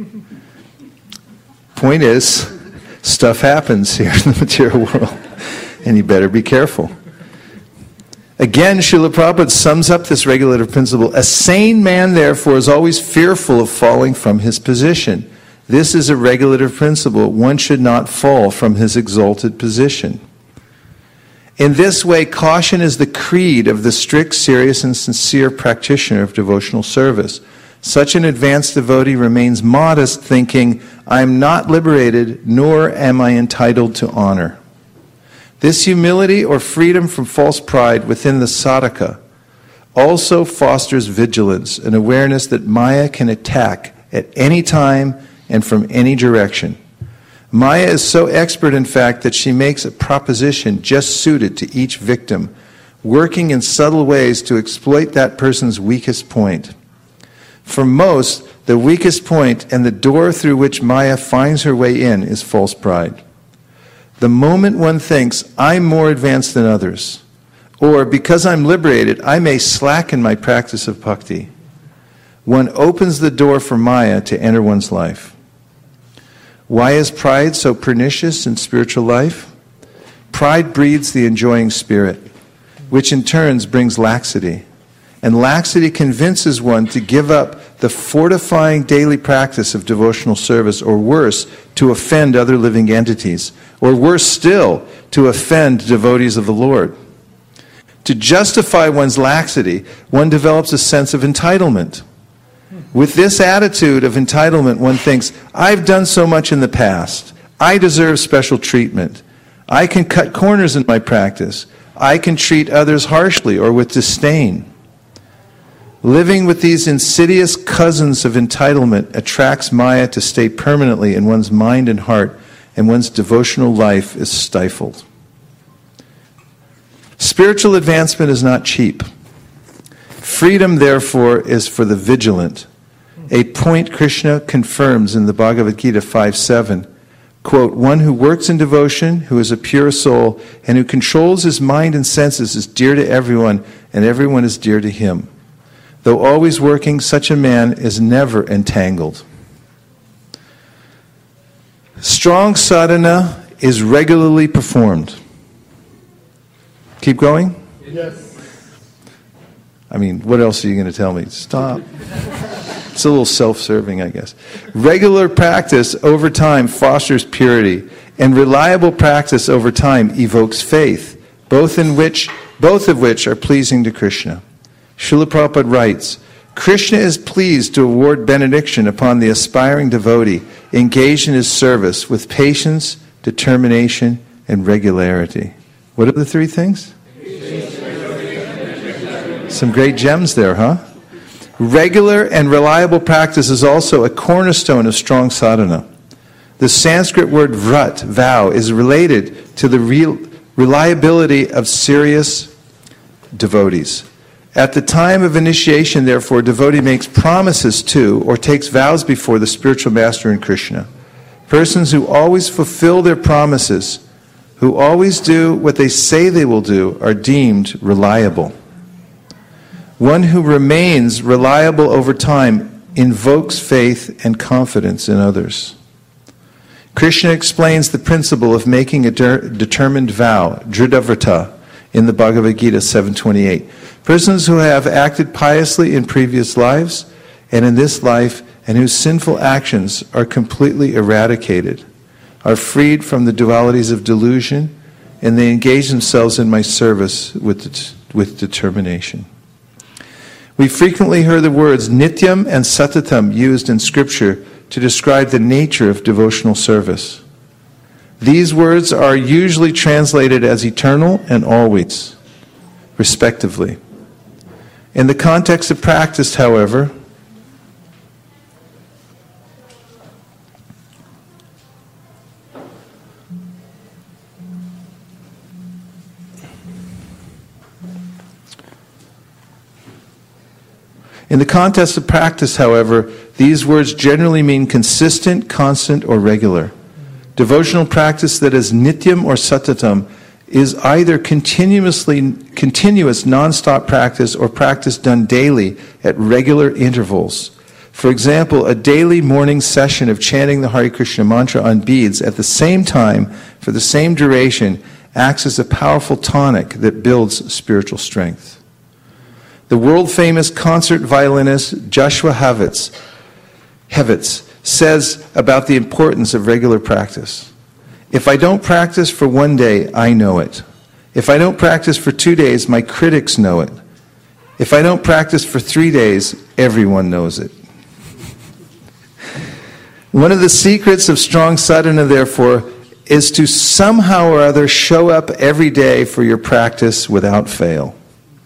Point is, stuff happens here in the material world, and you better be careful. Again, Srila Prabhupada sums up this regulative principle. A sane man, therefore, is always fearful of falling from his position. This is a regulative principle. One should not fall from his exalted position. In this way, caution is the creed of the strict, serious, and sincere practitioner of devotional service. Such an advanced devotee remains modest, thinking, I am not liberated, nor am I entitled to honor. This humility or freedom from false pride within the sadhaka also fosters vigilance, an awareness that Maya can attack at any time and from any direction. Maya is so expert, in fact, that she makes a proposition just suited to each victim, working in subtle ways to exploit that person's weakest point. For most, the weakest point and the door through which Maya finds her way in is false pride. The moment one thinks, I'm more advanced than others, or because I'm liberated, I may slacken my practice of bhakti, one opens the door for Maya to enter one's life. Why is pride so pernicious in spiritual life? Pride breeds the enjoying spirit, which in turn brings laxity. And laxity convinces one to give up the fortifying daily practice of devotional service, or worse, to offend other living entities, or worse still, to offend devotees of the Lord. To justify one's laxity, one develops a sense of entitlement. With this attitude of entitlement, one thinks, I've done so much in the past. I deserve special treatment. I can cut corners in my practice. I can treat others harshly or with disdain. Living with these insidious cousins of entitlement attracts Maya to stay permanently in one's mind and heart, and one's devotional life is stifled. Spiritual advancement is not cheap. Freedom, therefore, is for the vigilant. A point Krishna confirms in the Bhagavad Gita 5:7. Quote, one who works in devotion, who is a pure soul, and who controls his mind and senses is dear to everyone, and everyone is dear to him. Though always working, such a man is never entangled. Strong sadhana is regularly performed. Keep going? Yes. I mean, what else are you going to tell me? Stop. It's a little self-serving, I guess. Regular practice over time fosters purity, and reliable practice over time evokes faith, both of which are pleasing to Krishna. Srila Prabhupada writes, Krishna is pleased to award benediction upon the aspiring devotee engaged in his service with patience, determination, and regularity. What are the three things? Some great gems there, huh? Regular and reliable practice is also a cornerstone of strong sadhana. The Sanskrit word vrat, vow, is related to the reliability of serious devotees. At the time of initiation, therefore, a devotee makes promises to or takes vows before the spiritual master and Krishna. Persons who always fulfill their promises, who always do what they say they will do, are deemed reliable. One who remains reliable over time invokes faith and confidence in others. Krishna explains the principle of making a determined vow, Dridhavrata, in the Bhagavad Gita 7:28. Persons who have acted piously in previous lives and in this life, and whose sinful actions are completely eradicated, are freed from the dualities of delusion, and they engage themselves in my service with determination. We frequently hear the words nityam and satatam used in Scripture to describe the nature of devotional service. These words are usually translated as eternal and always, respectively. In the context of practice, however, these words generally mean consistent, constant, or regular. Devotional practice that is nityam or satatam is either continuous non-stop practice or practice done daily at regular intervals. For example, a daily morning session of chanting the Hare Krishna mantra on beads at the same time for the same duration acts as a powerful tonic that builds spiritual strength. The world-famous concert violinist Joshua Hevitz says about the importance of regular practice. If I don't practice for 1 day, I know it. If I don't practice for 2 days, my critics know it. If I don't practice for 3 days, everyone knows it. One of the secrets of strong sadhana, therefore, is to somehow or other show up every day for your practice without fail.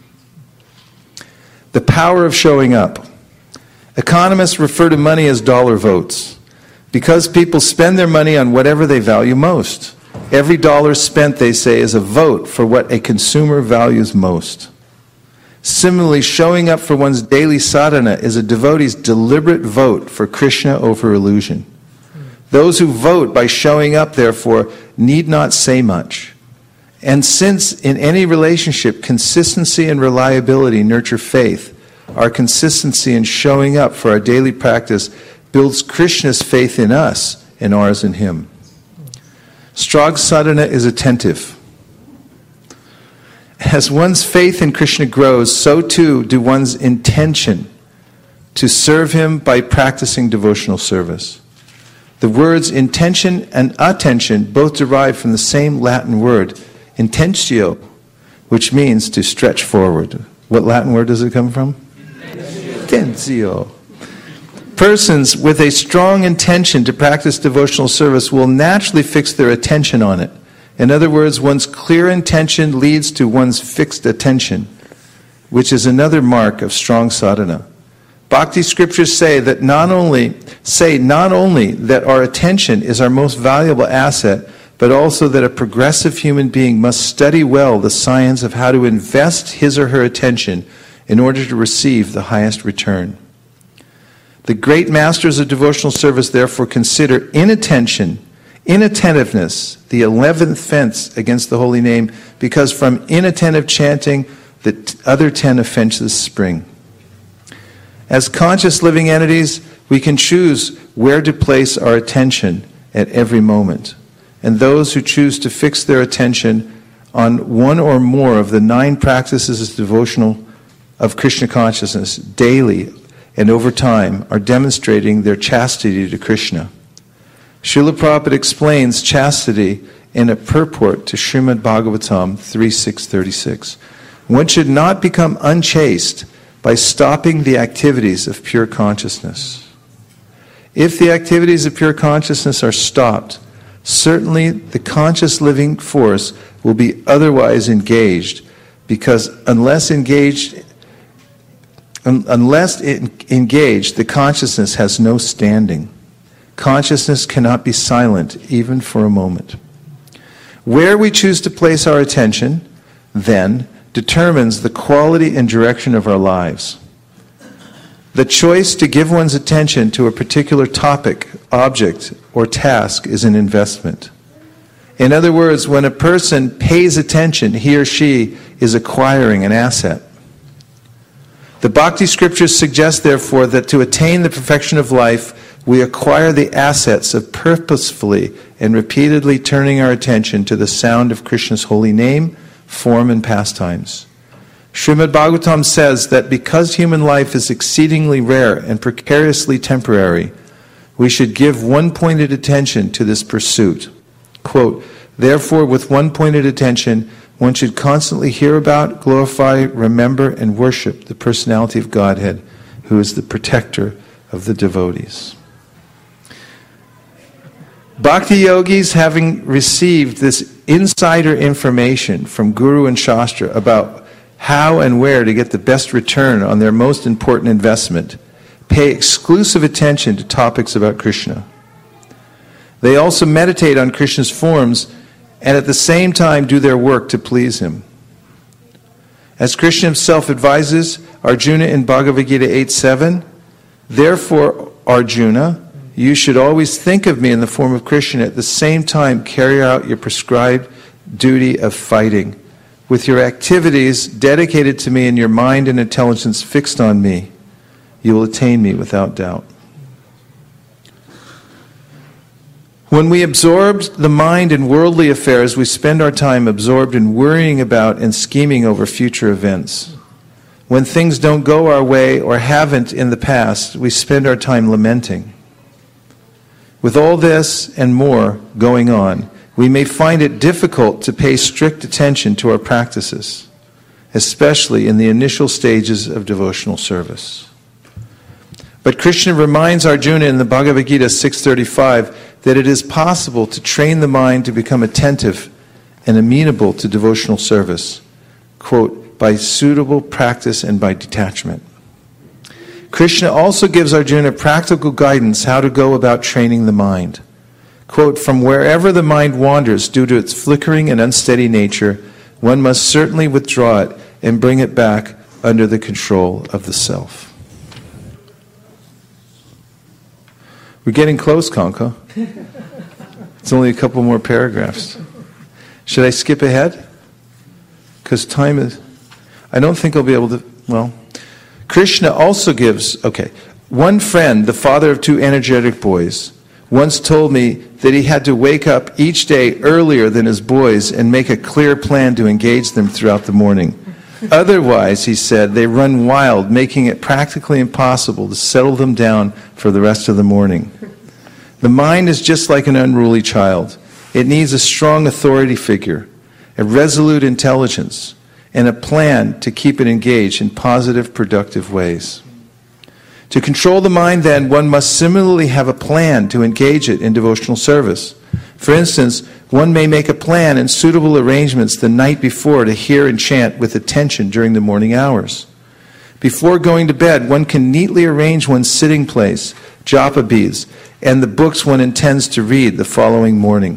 The power of showing up. Economists refer to money as dollar votes because people spend their money on whatever they value most. Every dollar spent, they say, is a vote for what a consumer values most. Similarly, showing up for one's daily sadhana is a devotee's deliberate vote for Krishna over illusion. Those who vote by showing up, therefore, need not say much. And since in any relationship, consistency and reliability nurture faith, our consistency in showing up for our daily practice builds Krishna's faith in us and ours in him. Strong sadhana is attentive. As one's faith in Krishna grows, so too do one's intention to serve him by practicing devotional service. The words intention and attention both derive from the same Latin word, intentio, which means to stretch forward. What Latin word does it come from? Intentio. Persons with a strong intention to practice devotional service will naturally fix their attention on it. In other words, one's clear intention leads to one's fixed attention, which is another mark of strong sadhana. Bhakti scriptures say not only that our attention is our most valuable asset, but also that a progressive human being must study well the science of how to invest his or her attention in order to receive the highest return. The great masters of devotional service therefore consider inattentiveness the 11th fence against the holy name, because from inattentive chanting the other 10 offenses spring. As conscious living entities, we can choose where to place our attention at every moment. And those who choose to fix their attention on one or more of the 9 practices of devotional of Krishna consciousness daily and over time are demonstrating their chastity to Krishna. Srila Prabhupada explains chastity in a purport to Srimad Bhagavatam 3.636. One should not become unchaste by stopping the activities of pure consciousness. If the activities of pure consciousness are stopped, certainly the conscious living force will be otherwise engaged, because unless engaged, the consciousness has no standing. Consciousness cannot be silent even for a moment. Where we choose to place our attention, then, determines the quality and direction of our lives. The choice to give one's attention to a particular topic, object, or task is an investment. In other words, when a person pays attention, he or she is acquiring an asset. The Bhakti scriptures suggest, therefore, that to attain the perfection of life, we acquire the assets of purposefully and repeatedly turning our attention to the sound of Krishna's holy name, form, and pastimes. Srimad Bhagavatam says that because human life is exceedingly rare and precariously temporary, we should give one-pointed attention to this pursuit. Quote, therefore, with one-pointed attention, one should constantly hear about, glorify, remember, and worship the personality of Godhead, who is the protector of the devotees. Bhakti yogis, having received this insider information from Guru and Shastra about how and where to get the best return on their most important investment, pay exclusive attention to topics about Krishna. They also meditate on Krishna's forms and at the same time do their work to please him. As Krishna himself advises Arjuna in Bhagavad Gita 8.7, therefore, Arjuna, you should always think of me in the form of Krishna, at the same time carry out your prescribed duty of fighting. With your activities dedicated to me and your mind and intelligence fixed on me, you will attain me without doubt. When we absorb the mind in worldly affairs, we spend our time absorbed in worrying about and scheming over future events. When things don't go our way or haven't in the past, we spend our time lamenting. With all this and more going on, we may find it difficult to pay strict attention to our practices, especially in the initial stages of devotional service. But Krishna reminds Arjuna in the Bhagavad Gita 6.35 that it is possible to train the mind to become attentive and amenable to devotional service, quote, by suitable practice and by detachment. Krishna also gives Arjuna practical guidance how to go about training the mind. Quote, from wherever the mind wanders due to its flickering and unsteady nature, one must certainly withdraw it and bring it back under the control of the self. We're getting close, Kanka. It's only a couple more paragraphs. Should I skip ahead? Because time is... I don't think I'll be able to... Well, Krishna also gives... Okay, one friend, the father of 2 energetic boys, once told me that he had to wake up each day earlier than his boys and make a clear plan to engage them throughout the morning. Otherwise, he said, they run wild, making it practically impossible to settle them down for the rest of the morning. The mind is just like an unruly child. It needs a strong authority figure, a resolute intelligence, and a plan to keep it engaged in positive, productive ways. To control the mind, then, one must similarly have a plan to engage it in devotional service. For instance, one may make a plan and suitable arrangements the night before to hear and chant with attention during the morning hours. Before going to bed, one can neatly arrange one's sitting place, japa beads, and the books one intends to read the following morning.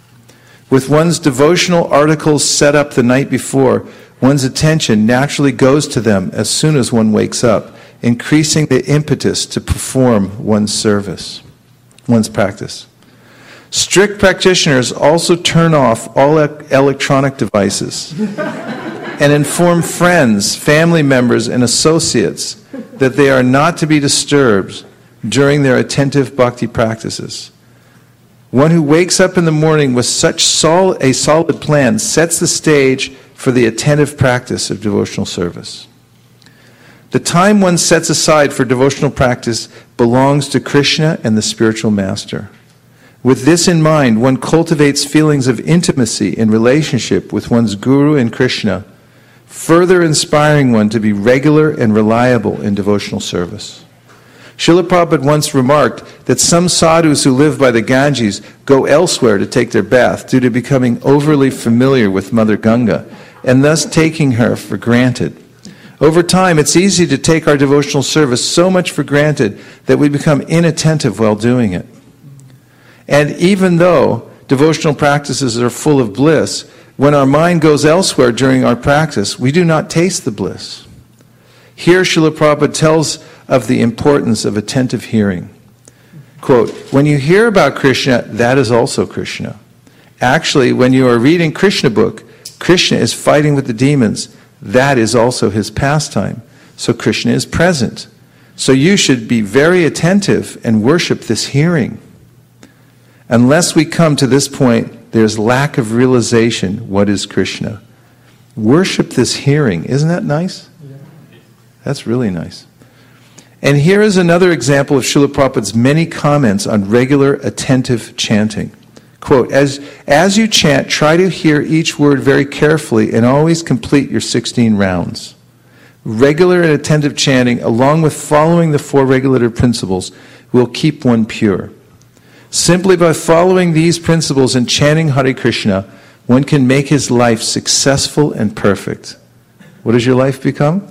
With one's devotional articles set up the night before, one's attention naturally goes to them as soon as one wakes up, increasing the impetus to perform one's service, one's practice. Strict practitioners also turn off all electronic devices and inform friends, family members, and associates that they are not to be disturbed during their attentive bhakti practices. One who wakes up in the morning with such a solid plan sets the stage for the attentive practice of devotional service. The time one sets aside for devotional practice belongs to Krishna and the spiritual master. With this in mind, one cultivates feelings of intimacy in relationship with one's Guru and Krishna, further inspiring one to be regular and reliable in devotional service. Srila Prabhupada once remarked that some sadhus who live by the Ganges go elsewhere to take their bath due to becoming overly familiar with Mother Ganga and thus taking her for granted. Over time, it's easy to take our devotional service so much for granted that we become inattentive while doing it. And even though devotional practices are full of bliss, when our mind goes elsewhere during our practice, we do not taste the bliss. Here, Srila Prabhupada tells of the importance of attentive hearing. Quote, when you hear about Krishna, that is also Krishna. Actually, when you are reading Krishna book, Krishna is fighting with the demons. That is also his pastime. So Krishna is present. So you should be very attentive and worship this hearing. Unless we come to this point, there's lack of realization what is Krishna. Worship this hearing. Isn't that nice? That's really nice. And here is another example of Srila Prabhupada's many comments on regular attentive chanting. Quote, as you chant, try to hear each word very carefully and always complete your 16 rounds. Regular and attentive chanting, along with following the 4 regulative principles, will keep one pure. Simply by following these principles and chanting Hare Krishna, one can make his life successful and perfect. What does your life become?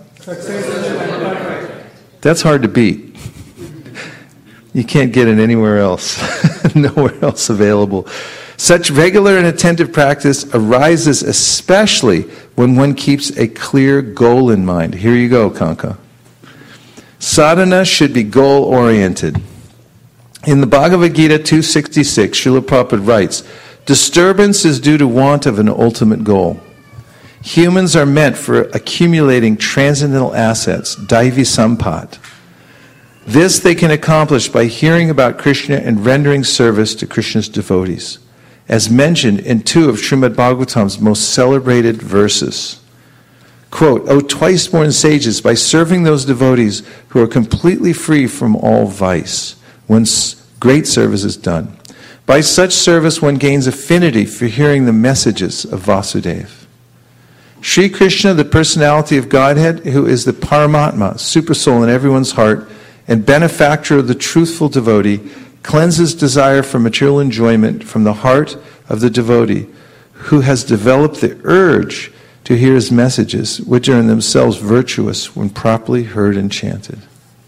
That's hard to beat. You can't get it anywhere else. Nowhere else available. Such regular and attentive practice arises especially when one keeps a clear goal in mind. Here you go, Kanka. Sadhana should be goal-oriented. In the Bhagavad Gita 2.66, Srila Prabhupada writes, disturbance is due to want of an ultimate goal. Humans are meant for accumulating transcendental assets, Daivi Sampat. This they can accomplish by hearing about Krishna and rendering service to Krishna's devotees, as mentioned in 2 of Srimad Bhagavatam's most celebrated verses. Quote, O twice-born sages, by serving those devotees who are completely free from all vice, once great service is done. By such service one gains affinity for hearing the messages of Vasudeva. Sri Krishna, the personality of Godhead, who is the Paramatma, supersoul in everyone's heart, and benefactor of the truthful devotee, cleanses desire for material enjoyment from the heart of the devotee, who has developed the urge to hear his messages, which are in themselves virtuous when properly heard and chanted.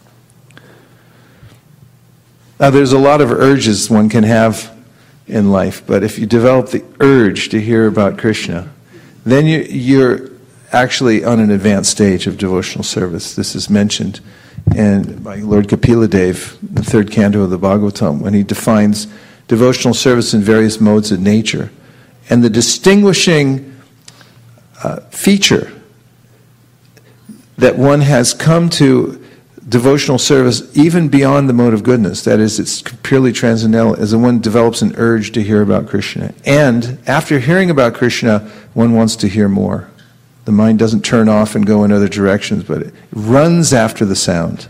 Now, there's a lot of urges one can have in life, but if you develop the urge to hear about Krishna, then you're actually on an advanced stage of devotional service. This is mentioned by Lord Kapila Dev, the 3rd canto of the Bhagavatam, when he defines devotional service in various modes of nature. And the distinguishing feature that one has come to devotional service even beyond the mode of goodness, that is, it's purely transcendental, as one develops an urge to hear about Krishna. And after hearing about Krishna, one wants to hear more. The mind doesn't turn off and go in other directions, but it runs after the sound.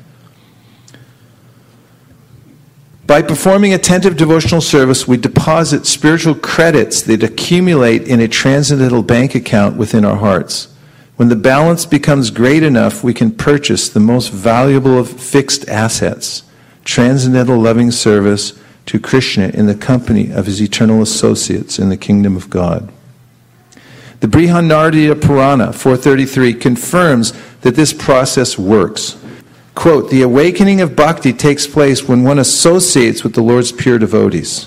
By performing attentive devotional service, we deposit spiritual credits that accumulate in a transcendental bank account within our hearts. When the balance becomes great enough, we can purchase the most valuable of fixed assets, transcendental loving service to Krishna in the company of his eternal associates in the kingdom of God. The Brihadaranyaka Purana 433 confirms that this process works. Quote, the awakening of bhakti takes place when one associates with the Lord's pure devotees.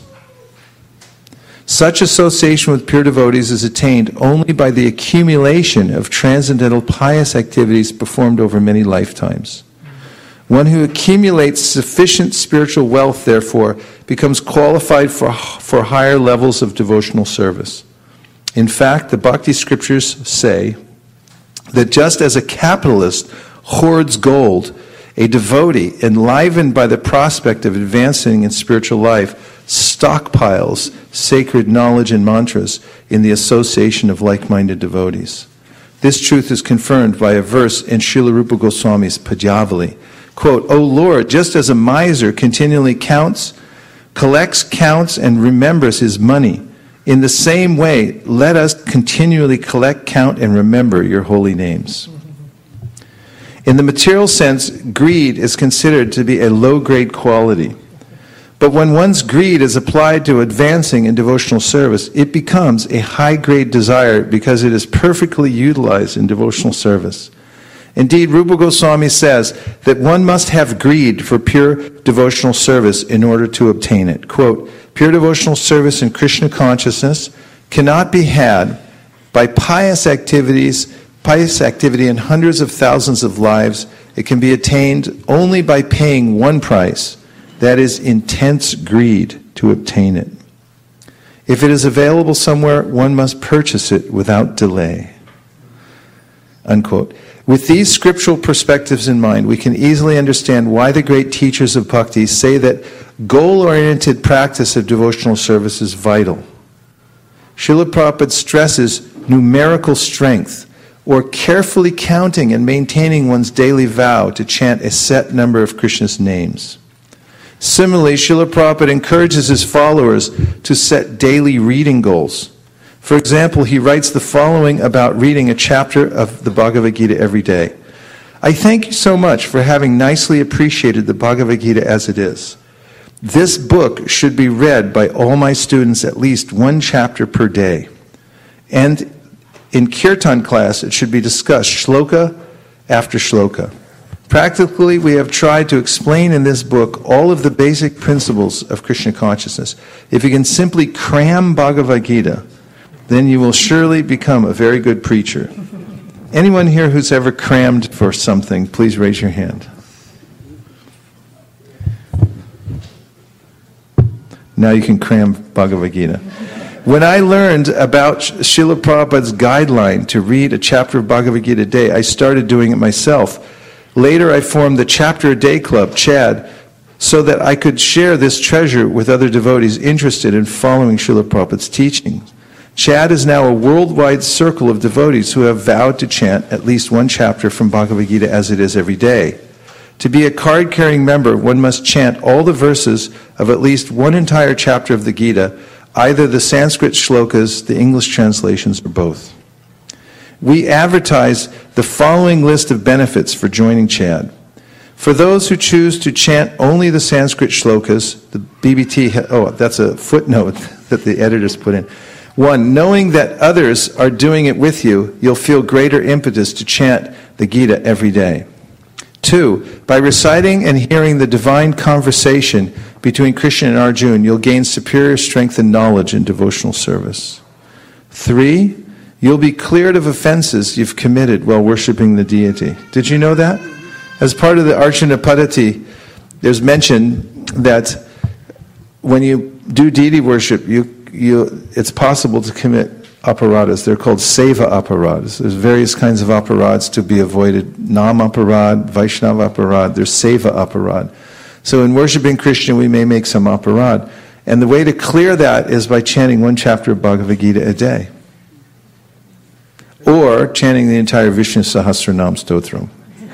Such association with pure devotees is attained only by the accumulation of transcendental pious activities performed over many lifetimes. One who accumulates sufficient spiritual wealth, therefore, becomes qualified for higher levels of devotional service. In fact, the Bhakti scriptures say that just as a capitalist hoards gold, a devotee, enlivened by the prospect of advancing in spiritual life, stockpiles sacred knowledge and mantras in the association of like-minded devotees. This truth is confirmed by a verse in Srila Rupa Goswami's Padyavali. Quote, O Lord, just as a miser continually collects, counts, and remembers his money, in the same way, let us continually collect, count, and remember your holy names. In the material sense, greed is considered to be a low-grade quality. But when one's greed is applied to advancing in devotional service, it becomes a high-grade desire because it is perfectly utilized in devotional service. Indeed, Rupa Goswami says that one must have greed for pure devotional service in order to obtain it. Quote, pure devotional service in Krishna consciousness cannot be had by pious activity in hundreds of thousands of lives. It can be attained only by paying one price, that is intense greed, to obtain it. If it is available somewhere, one must purchase it without delay. Unquote. With these scriptural perspectives in mind, we can easily understand why the great teachers of bhakti say that goal-oriented practice of devotional service is vital. Srila Prabhupada stresses numerical strength, or carefully counting and maintaining one's daily vow to chant a set number of Krishna's names. Similarly, Srila Prabhupada encourages his followers to set daily reading goals. For example, he writes the following about reading a chapter of the Bhagavad Gita every day. I thank you so much for having nicely appreciated the Bhagavad Gita as it is. This book should be read by all my students at least one chapter per day. And in Kirtan class, it should be discussed shloka after shloka. Practically, we have tried to explain in this book all of the basic principles of Krishna consciousness. If you can simply cram Bhagavad Gita, then you will surely become a very good preacher. Anyone here who's ever crammed for something, please raise your hand. Now you can cram Bhagavad Gita. When I learned about Srila Prabhupada's guideline to read a chapter of Bhagavad Gita a day, I started doing it myself. Later I formed the Chapter a Day Club, CHAD, so that I could share this treasure with other devotees interested in following Srila Prabhupada's teachings. CHAD is now a worldwide circle of devotees who have vowed to chant at least one chapter from Bhagavad Gita as it is every day. To be a card-carrying member, one must chant all the verses of at least one entire chapter of the Gita, either the Sanskrit shlokas, the English translations, or both. We advertise the following list of benefits for joining CHAD. For those who choose to chant only the Sanskrit shlokas, the BBT, that's a footnote that the editors put in. 1, knowing that others are doing it with you, you'll feel greater impetus to chant the Gita every day. 2, by reciting and hearing the divine conversation between Krishna and Arjuna, you'll gain superior strength and knowledge in devotional service. 3, you'll be cleared of offenses you've committed while worshiping the deity. Did you know that? As part of the Archana Paddhati, there's mention that when you do deity worship, it's possible to commit aparadas. They're called seva aparadas. There's various kinds of aparads to be avoided. Nam aparad, Vaishnava aparad, there's seva aparad. So in worshiping Krishna, we may make some aparad. And the way to clear that is by chanting one chapter of Bhagavad Gita a day. or chanting the entire Vishnu Sahasranam Stotram.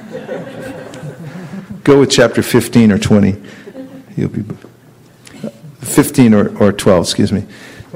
Go with chapter 15 or 20. You'll be 15 or 12, excuse me.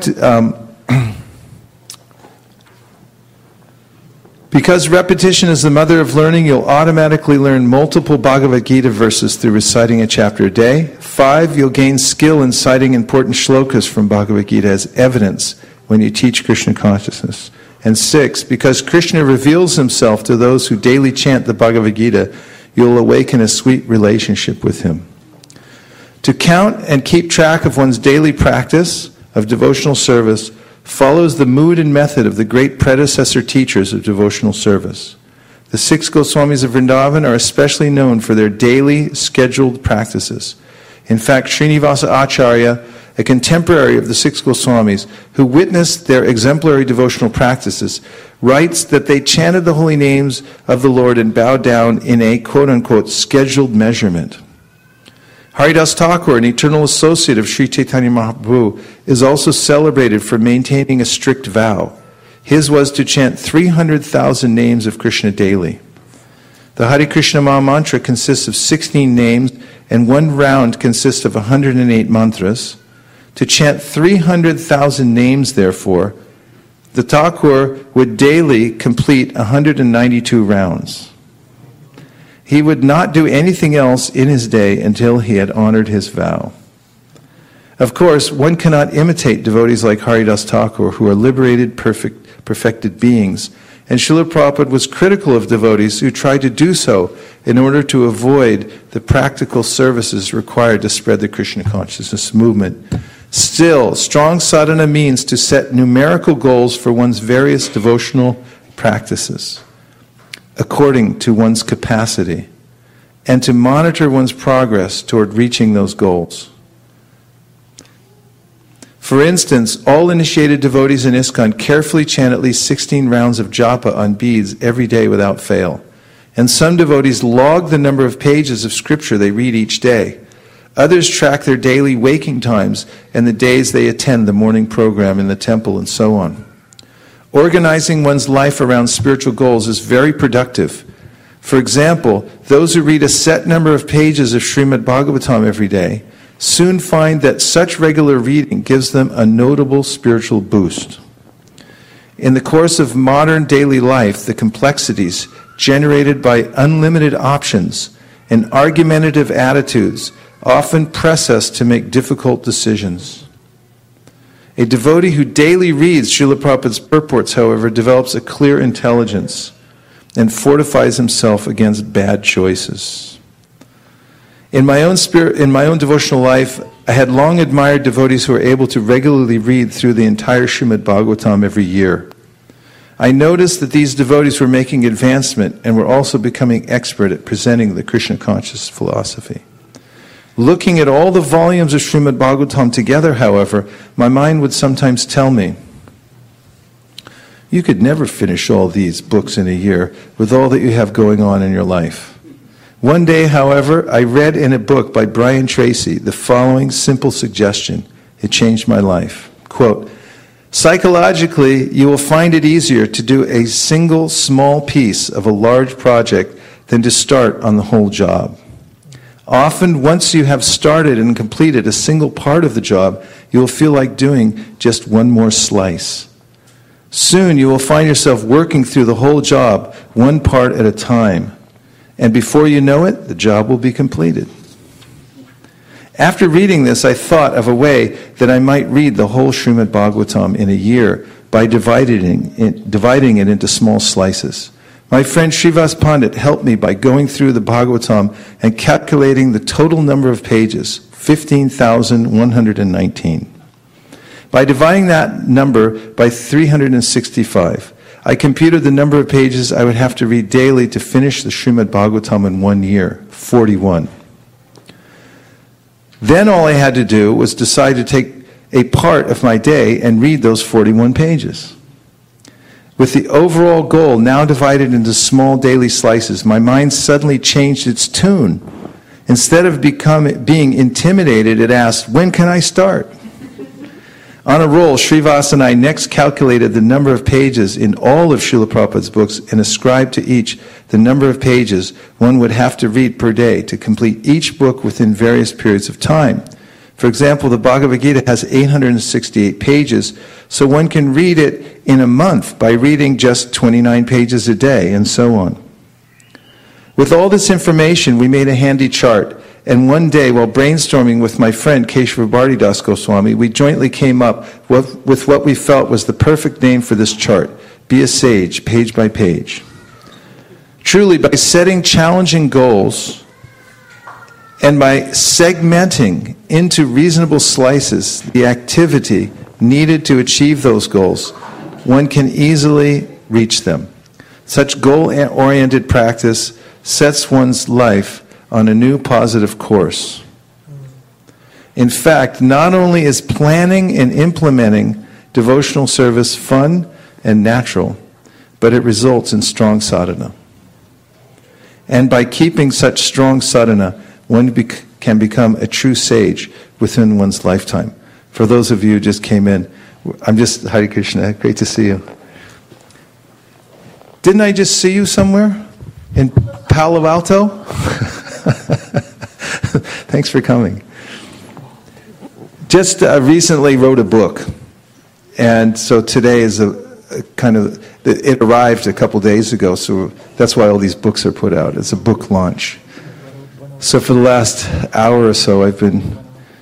Because repetition is the mother of learning, you'll automatically learn multiple Bhagavad Gita verses through reciting a chapter a day. 5, you'll gain skill in citing important shlokas from Bhagavad Gita as evidence when you teach Krishna consciousness. And 6, because Krishna reveals himself to those who daily chant the Bhagavad Gita, you'll awaken a sweet relationship with him. To count and keep track of one's daily practice of devotional service follows the mood and method of the great predecessor teachers of devotional service. The 6 Goswamis of Vrindavan are especially known for their daily scheduled practices. In fact, Srinivasa Acharya, a contemporary of the 6 Goswamis, who witnessed their exemplary devotional practices, writes that they chanted the holy names of the Lord and bowed down in a quote-unquote scheduled measurement. Haridas Thakur, an eternal associate of Sri Chaitanya Mahaprabhu, is also celebrated for maintaining a strict vow. His was to chant 300,000 names of Krishna daily. The Hare Krishna Maha Mantra consists of 16 names, and one round consists of 108 mantras. To chant 300,000 names, therefore, the Thakur would daily complete 192 rounds. He would not do anything else in his day until he had honored his vow. Of course, one cannot imitate devotees like Haridas Thakur, who are liberated, perfected beings, and Srila Prabhupada was critical of devotees who tried to do so in order to avoid the practical services required to spread the Krishna consciousness movement. Still, strong sadhana means to set numerical goals for one's various devotional practices according to one's capacity, and to monitor one's progress toward reaching those goals. For instance, all initiated devotees in ISKCON carefully chant at least 16 rounds of japa on beads every day without fail. And some devotees log the number of pages of scripture they read each day. Others track their daily waking times and the days they attend the morning program in the temple and so on. Organizing one's life around spiritual goals is very productive. For example, those who read a set number of pages of Srimad Bhagavatam every day soon find that such regular reading gives them a notable spiritual boost. In the course of modern daily life, the complexities generated by unlimited options and argumentative attitudes often press us to make difficult decisions. A devotee who daily reads Srila Prabhupada's purports, however, develops a clear intelligence and fortifies himself against bad choices. In my own devotional life, I had long admired devotees who were able to regularly read through the entire Srimad Bhagavatam every year. I noticed that these devotees were making advancement and were also becoming expert at presenting the Krishna conscious philosophy. Looking at all the volumes of Srimad Bhagavatam together, however, my mind would sometimes tell me, you could never finish all these books in a year with all that you have going on in your life. One day, however, I read in a book by Brian Tracy the following simple suggestion. It changed my life. Quote, psychologically, you will find it easier to do a single small piece of a large project than to start on the whole job. Often, once you have started and completed a single part of the job, you will feel like doing just one more slice. Soon, you will find yourself working through the whole job, one part at a time. And before you know it, the job will be completed. After reading this, I thought of a way that I might read the whole Srimad Bhagavatam in a year by dividing it into small slices. My friend Srivas Pandit helped me by going through the Bhagavatam and calculating the total number of pages, 15,119. By dividing that number by 365, I computed the number of pages I would have to read daily to finish the Srimad Bhagavatam in 1 year, 41. Then all I had to do was decide to take a part of my day and read those 41 pages. With the overall goal now divided into small daily slices, my mind suddenly changed its tune. Instead of being intimidated, it asked, when can I start? On a roll, Srivas and I next calculated the number of pages in all of Srila Prabhupada's books and ascribed to each the number of pages one would have to read per day to complete each book within various periods of time. For example, the Bhagavad Gita has 868 pages, so one can read it in a month by reading just 29 pages a day, and so on. With all this information, we made a handy chart. And one day, while brainstorming with my friend Keshava Bharatidas Goswami, we jointly came up with what we felt was the perfect name for this chart: Be a Sage, Page by Page. Truly, by setting challenging goals and by segmenting into reasonable slices the activity needed to achieve those goals, one can easily reach them. Such goal-oriented practice sets one's life on a new positive course. In fact, not only is planning and implementing devotional service fun and natural, but it results in strong sadhana. And by keeping such strong sadhana, one can become a true sage within one's lifetime. For those of you who just came in, Hare Krishna, great to see you. Didn't I just see you somewhere? In Palo Alto? Thanks for coming. Just recently wrote a book, and so today is it arrived a couple days ago, so that's why all these books are put out. It's a book launch. So for the last hour or so, I've been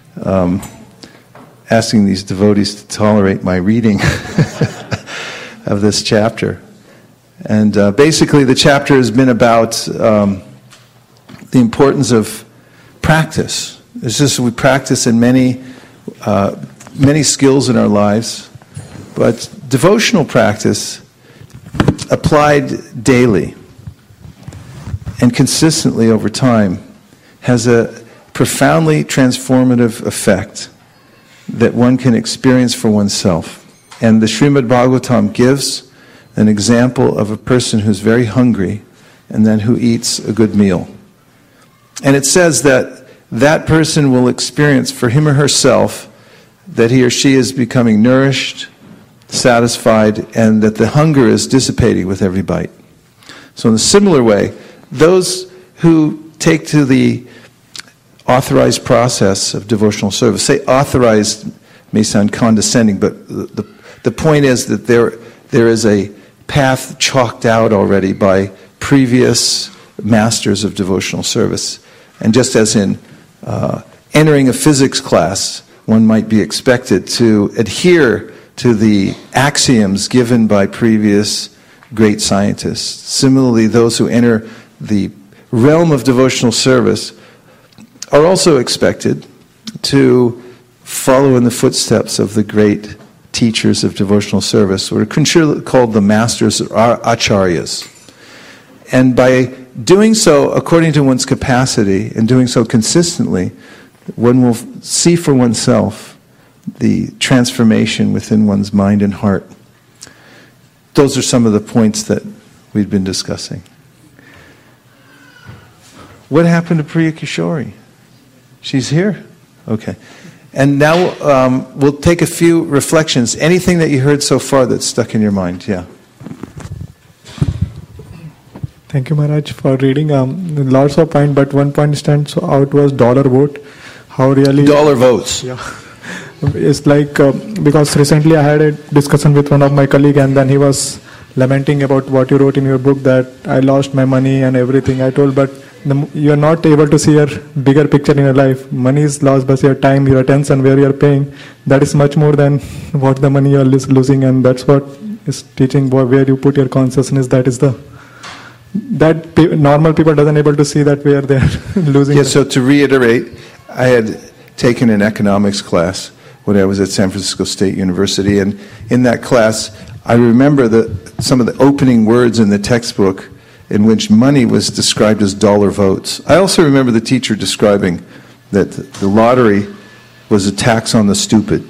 asking these devotees to tolerate my reading of this chapter. And basically the chapter has been about the importance of practice. It's just we practice in many skills in our lives, but devotional practice applied daily and consistently over time has a profoundly transformative effect that one can experience for oneself. And the Srimad Bhagavatam gives an example of a person who's very hungry and then who eats a good meal. And it says that that person will experience for him or herself that he or she is becoming nourished, satisfied, and that the hunger is dissipating with every bite. So in a similar way, those who take to the authorized process of devotional service, say authorized may sound condescending, but the point is that there is a path chalked out already by previous masters of devotional service. And just as in entering a physics class, one might be expected to adhere to the axioms given by previous great scientists. Similarly, those who enter the realm of devotional service are also expected to follow in the footsteps of the great teachers of devotional service, or called the masters or acharyas. And by doing so according to one's capacity and doing so consistently, one will see for oneself the transformation within one's mind and heart. Those are some of the points that we've been discussing. What happened to Priya Kishori? She's here? Okay. And now we'll take a few reflections. Anything that you heard so far that's stuck in your mind? Yeah. Thank you, Maharaj, for reading. Lots of points, but one point stands out was dollar vote. How really... Dollar votes. Yeah. It's like, because recently I had a discussion with one of my colleagues, and then he was lamenting about what you wrote in your book, that I lost my money and everything. I told, but you are not able to see your bigger picture in your life. Money is lost, but your time, your attention, where you are paying, that is much more than what the money you are losing, and that's what is teaching, where you put your consciousness. That is that normal people doesn't able to see that where they are losing. Yeah, so to reiterate, I had taken an economics class when I was at San Francisco State University, and in that class I remember some of the opening words in the textbook in which money was described as dollar votes. I also remember the teacher describing that the lottery was a tax on the stupid.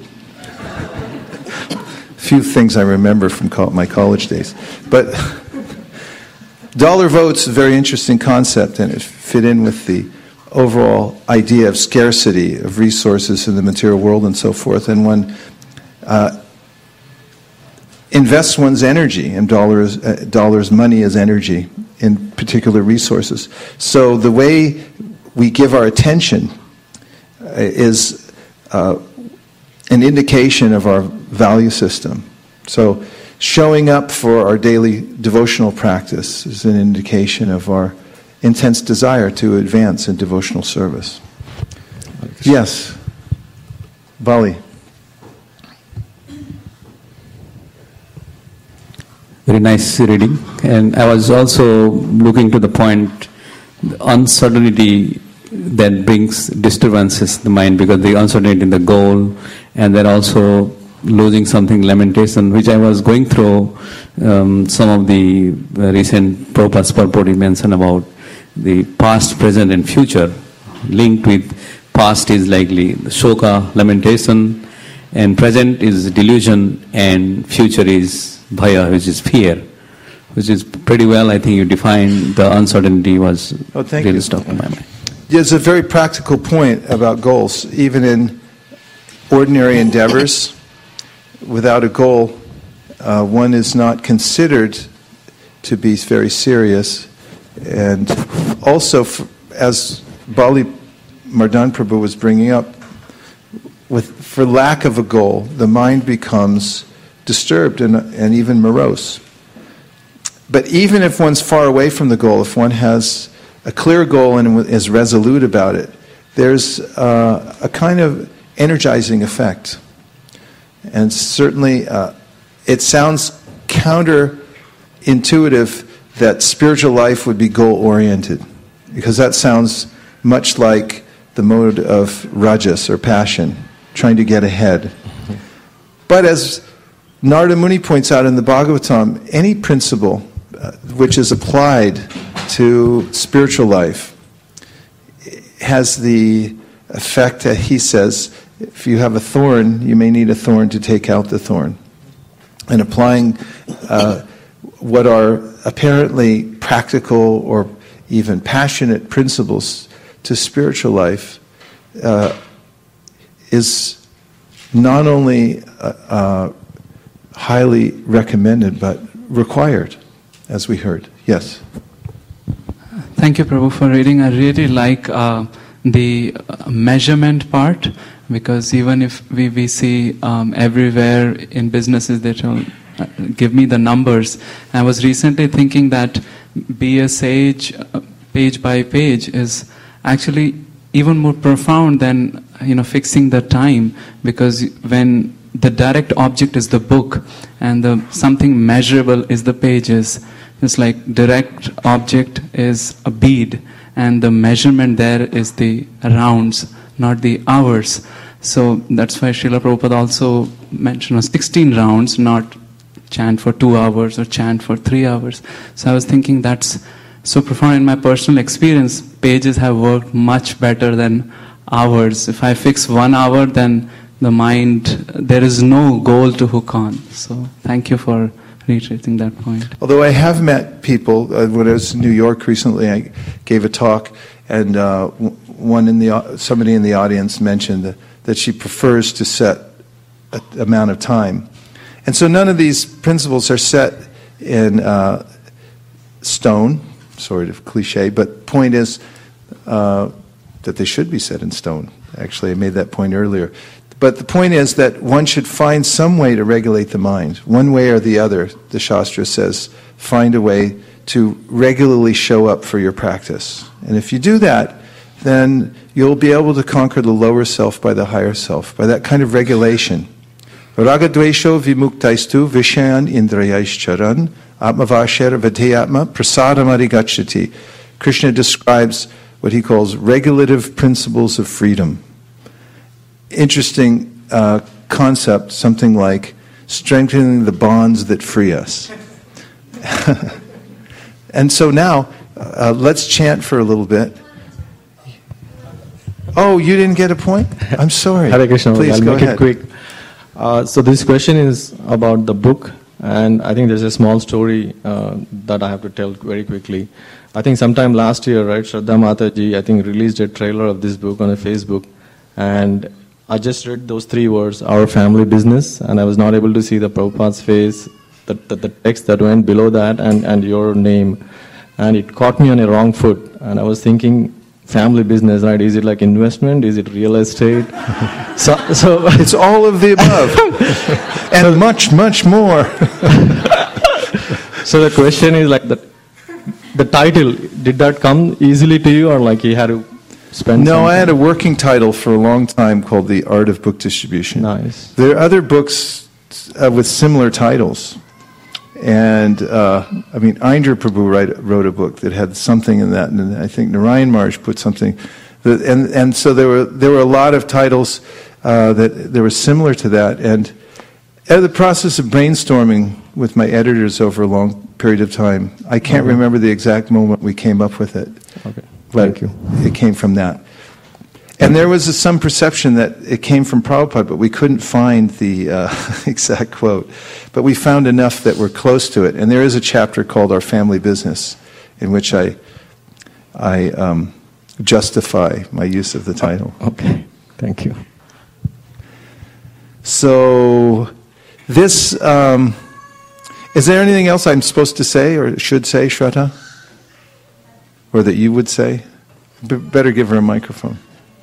Few things I remember from my college days. But dollar votes is a very interesting concept, and it fit in with the overall idea of scarcity of resources in the material world and so forth. And one invests one's energy, and dollars, money is energy, in particular resources. So the way we give our attention is an indication of our value system. So showing up for our daily devotional practice is an indication of our intense desire to advance in devotional service. Yes, Bali. Very nice reading. And I was also looking to the point, the uncertainty that brings disturbances in the mind, because the uncertainty in the goal, and then also losing something, lamentation, which I was going through some of the recent Prabhupada's purport. He mentioned about the past, present and future. Linked with past is likely shoka, lamentation, and present is delusion, and future is bhaya, which is fear, which is pretty well, I think you defined the uncertainty was really stuck in my mind. Yeah, it's a very practical point about goals. Even in ordinary endeavors, without a goal, one is not considered to be very serious. And also, as Bali Mardan Prabhu was bringing up, for lack of a goal, the mind becomes disturbed and even morose. But even if one's far away from the goal, if one has a clear goal and is resolute about it, there's a kind of energizing effect. And certainly it sounds counterintuitive that spiritual life would be goal-oriented, because that sounds much like the mode of rajas or passion, trying to get ahead. But as Narada Muni points out in the Bhagavatam, any principle which is applied to spiritual life has the effect that he says, if you have a thorn, you may need a thorn to take out the thorn. And applying what are apparently practical or even passionate principles to spiritual life is not only highly recommended, but required, as we heard. Yes? Thank you, Prabhu, for reading. I really like the measurement part, because even if we see everywhere in businesses that will give me the numbers, I was recently thinking that be a sage page by page is actually even more profound than fixing the time, because when the direct object is the book and the something measurable is the pages, it's like direct object is a bead and the measurement there is the rounds, not the hours. So that's why Srila Prabhupada also mentioned 16 rounds, not chant for 2 hours or chant for 3 hours. So I was thinking that's so profound. In my personal experience, pages have worked much better than hours. If I fix 1 hour, then the mind, there is no goal to hook on. So thank you for reiterating that point. Although I have met people, when I was in New York recently, I gave a talk, and somebody in the audience mentioned that she prefers to set an amount of time. And so none of these principles are set in stone, sort of cliche, but point is that they should be set in stone. Actually, I made that point earlier. But the point is that one should find some way to regulate the mind. One way or the other, the Shastra says, find a way to regularly show up for your practice. And if you do that, then you'll be able to conquer the lower self by the higher self, by that kind of regulation. Ragadvesho vimuktaistu vishayan indrayaischaran atmavasher vadhyatma prasadamari gacchati. Krishna describes what he calls regulative principles of freedom. Interesting concept, something like strengthening the bonds that free us. And so now, let's chant for a little bit. Oh, you didn't get a point? I'm sorry. Hare Krishna. Please I'll go make ahead. it quick. So this question is about the book, and I think there's a small story that I have to tell very quickly. I think sometime last year, right, Shraddha Mataji, I think, released a trailer of this book on Facebook, and I just read those 3 words, our family business, and I was not able to see the Prabhupada's face, the text that went below that, and your name. And it caught me on a wrong foot. And I was thinking, family business, right? Is it like investment? Is it real estate? so it's all of the above. And much, much more. So the question is like the title, did that come easily to you, or like you had to spend No, some I had a time? working title for a long time called The Art of Book Distribution. Nice. There are other books with similar titles. And, Indra Prabhu wrote a book that had something in that, and I think Narayan Maharaj put something. And so there were a lot of titles that were similar to that. And in the process of brainstorming with my editors over a long period of time, I can't remember the exact moment we came up with it. Okay. But Thank you. it came from that. And there was some perception that it came from Prabhupada, but we couldn't find the exact quote. But we found enough that were close to it. And there is a chapter called Our Family Business, in which I justify my use of the title. Okay, thank you. So this, is there anything else I'm supposed to say or should say, Shraddha? Or that you would say? Better give her a microphone.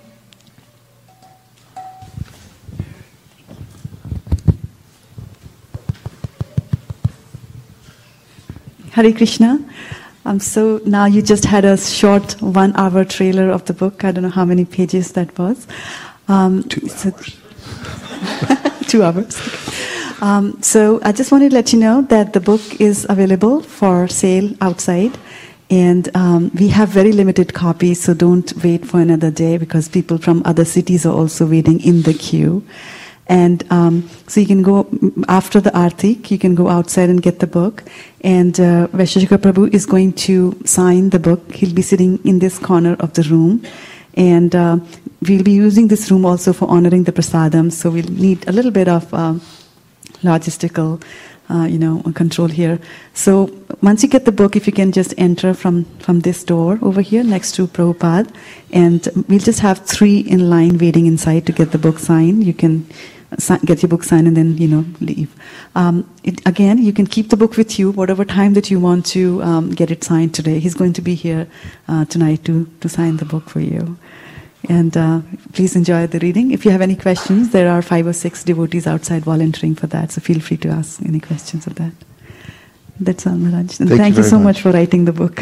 Hare Krishna. So now you just had a short 1-hour trailer of the book. I don't know how many pages that was. 2 hours. 2 hours. So I just wanted to let you know that the book is available for sale outside. And we have very limited copies, so don't wait for another day because people from other cities are also waiting in the queue. And so you can go, after the Aarti, you can go outside and get the book. And Vaisheshika Prabhu is going to sign the book. He'll be sitting in this corner of the room. And we'll be using this room also for honoring the prasadam. So we'll need a little bit of logistical control here. So once you get the book, if you can just enter from this door over here next to Prabhupada, and we'll just have 3 in line waiting inside to get the book signed. You can get your book signed and then leave. Again, you can keep the book with you whatever time that you want to get it signed today. He's going to be here tonight to sign the book for you. And please enjoy the reading. If you have any questions, there are 5 or 6 devotees outside volunteering for that, so feel free to ask any questions of that. That's all, Maharaj. And thank you so much for writing the book.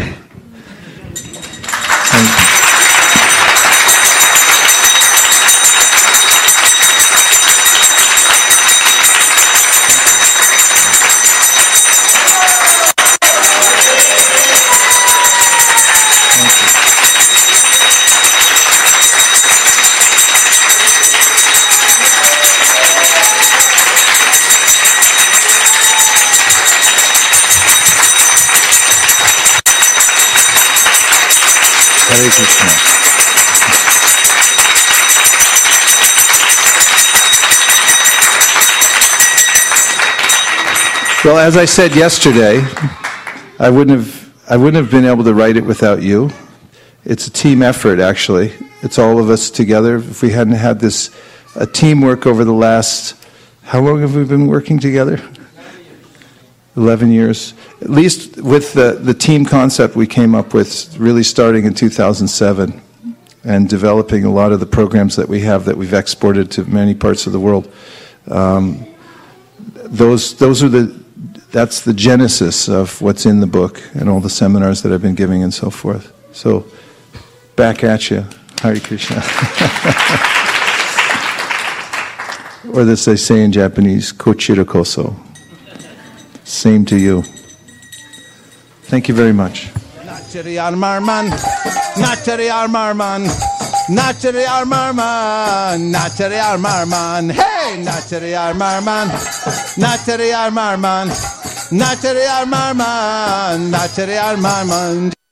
Thank you. Hare Krishna. Well, as I said yesterday, I wouldn't have been able to write it without you. It's a team effort, actually. It's all of us together. If we hadn't had this teamwork over the last, how long have we been working together? 11 years. At least with the team concept we came up with, really starting in 2007, and developing a lot of the programs that we have that we've exported to many parts of the world. That's the genesis of what's in the book and all the seminars that I've been giving and so forth. So, back at you. Hare Krishna. Or as they say in Japanese, kochira koso. Same to you. Thank you very much. Nachari Armarman, Nachari Armarman, Nachari Armarman, Nachari Armarman, hey, Nachari Armarman, Nachari Armarman, Nachari Armarman, Nachari Armarman.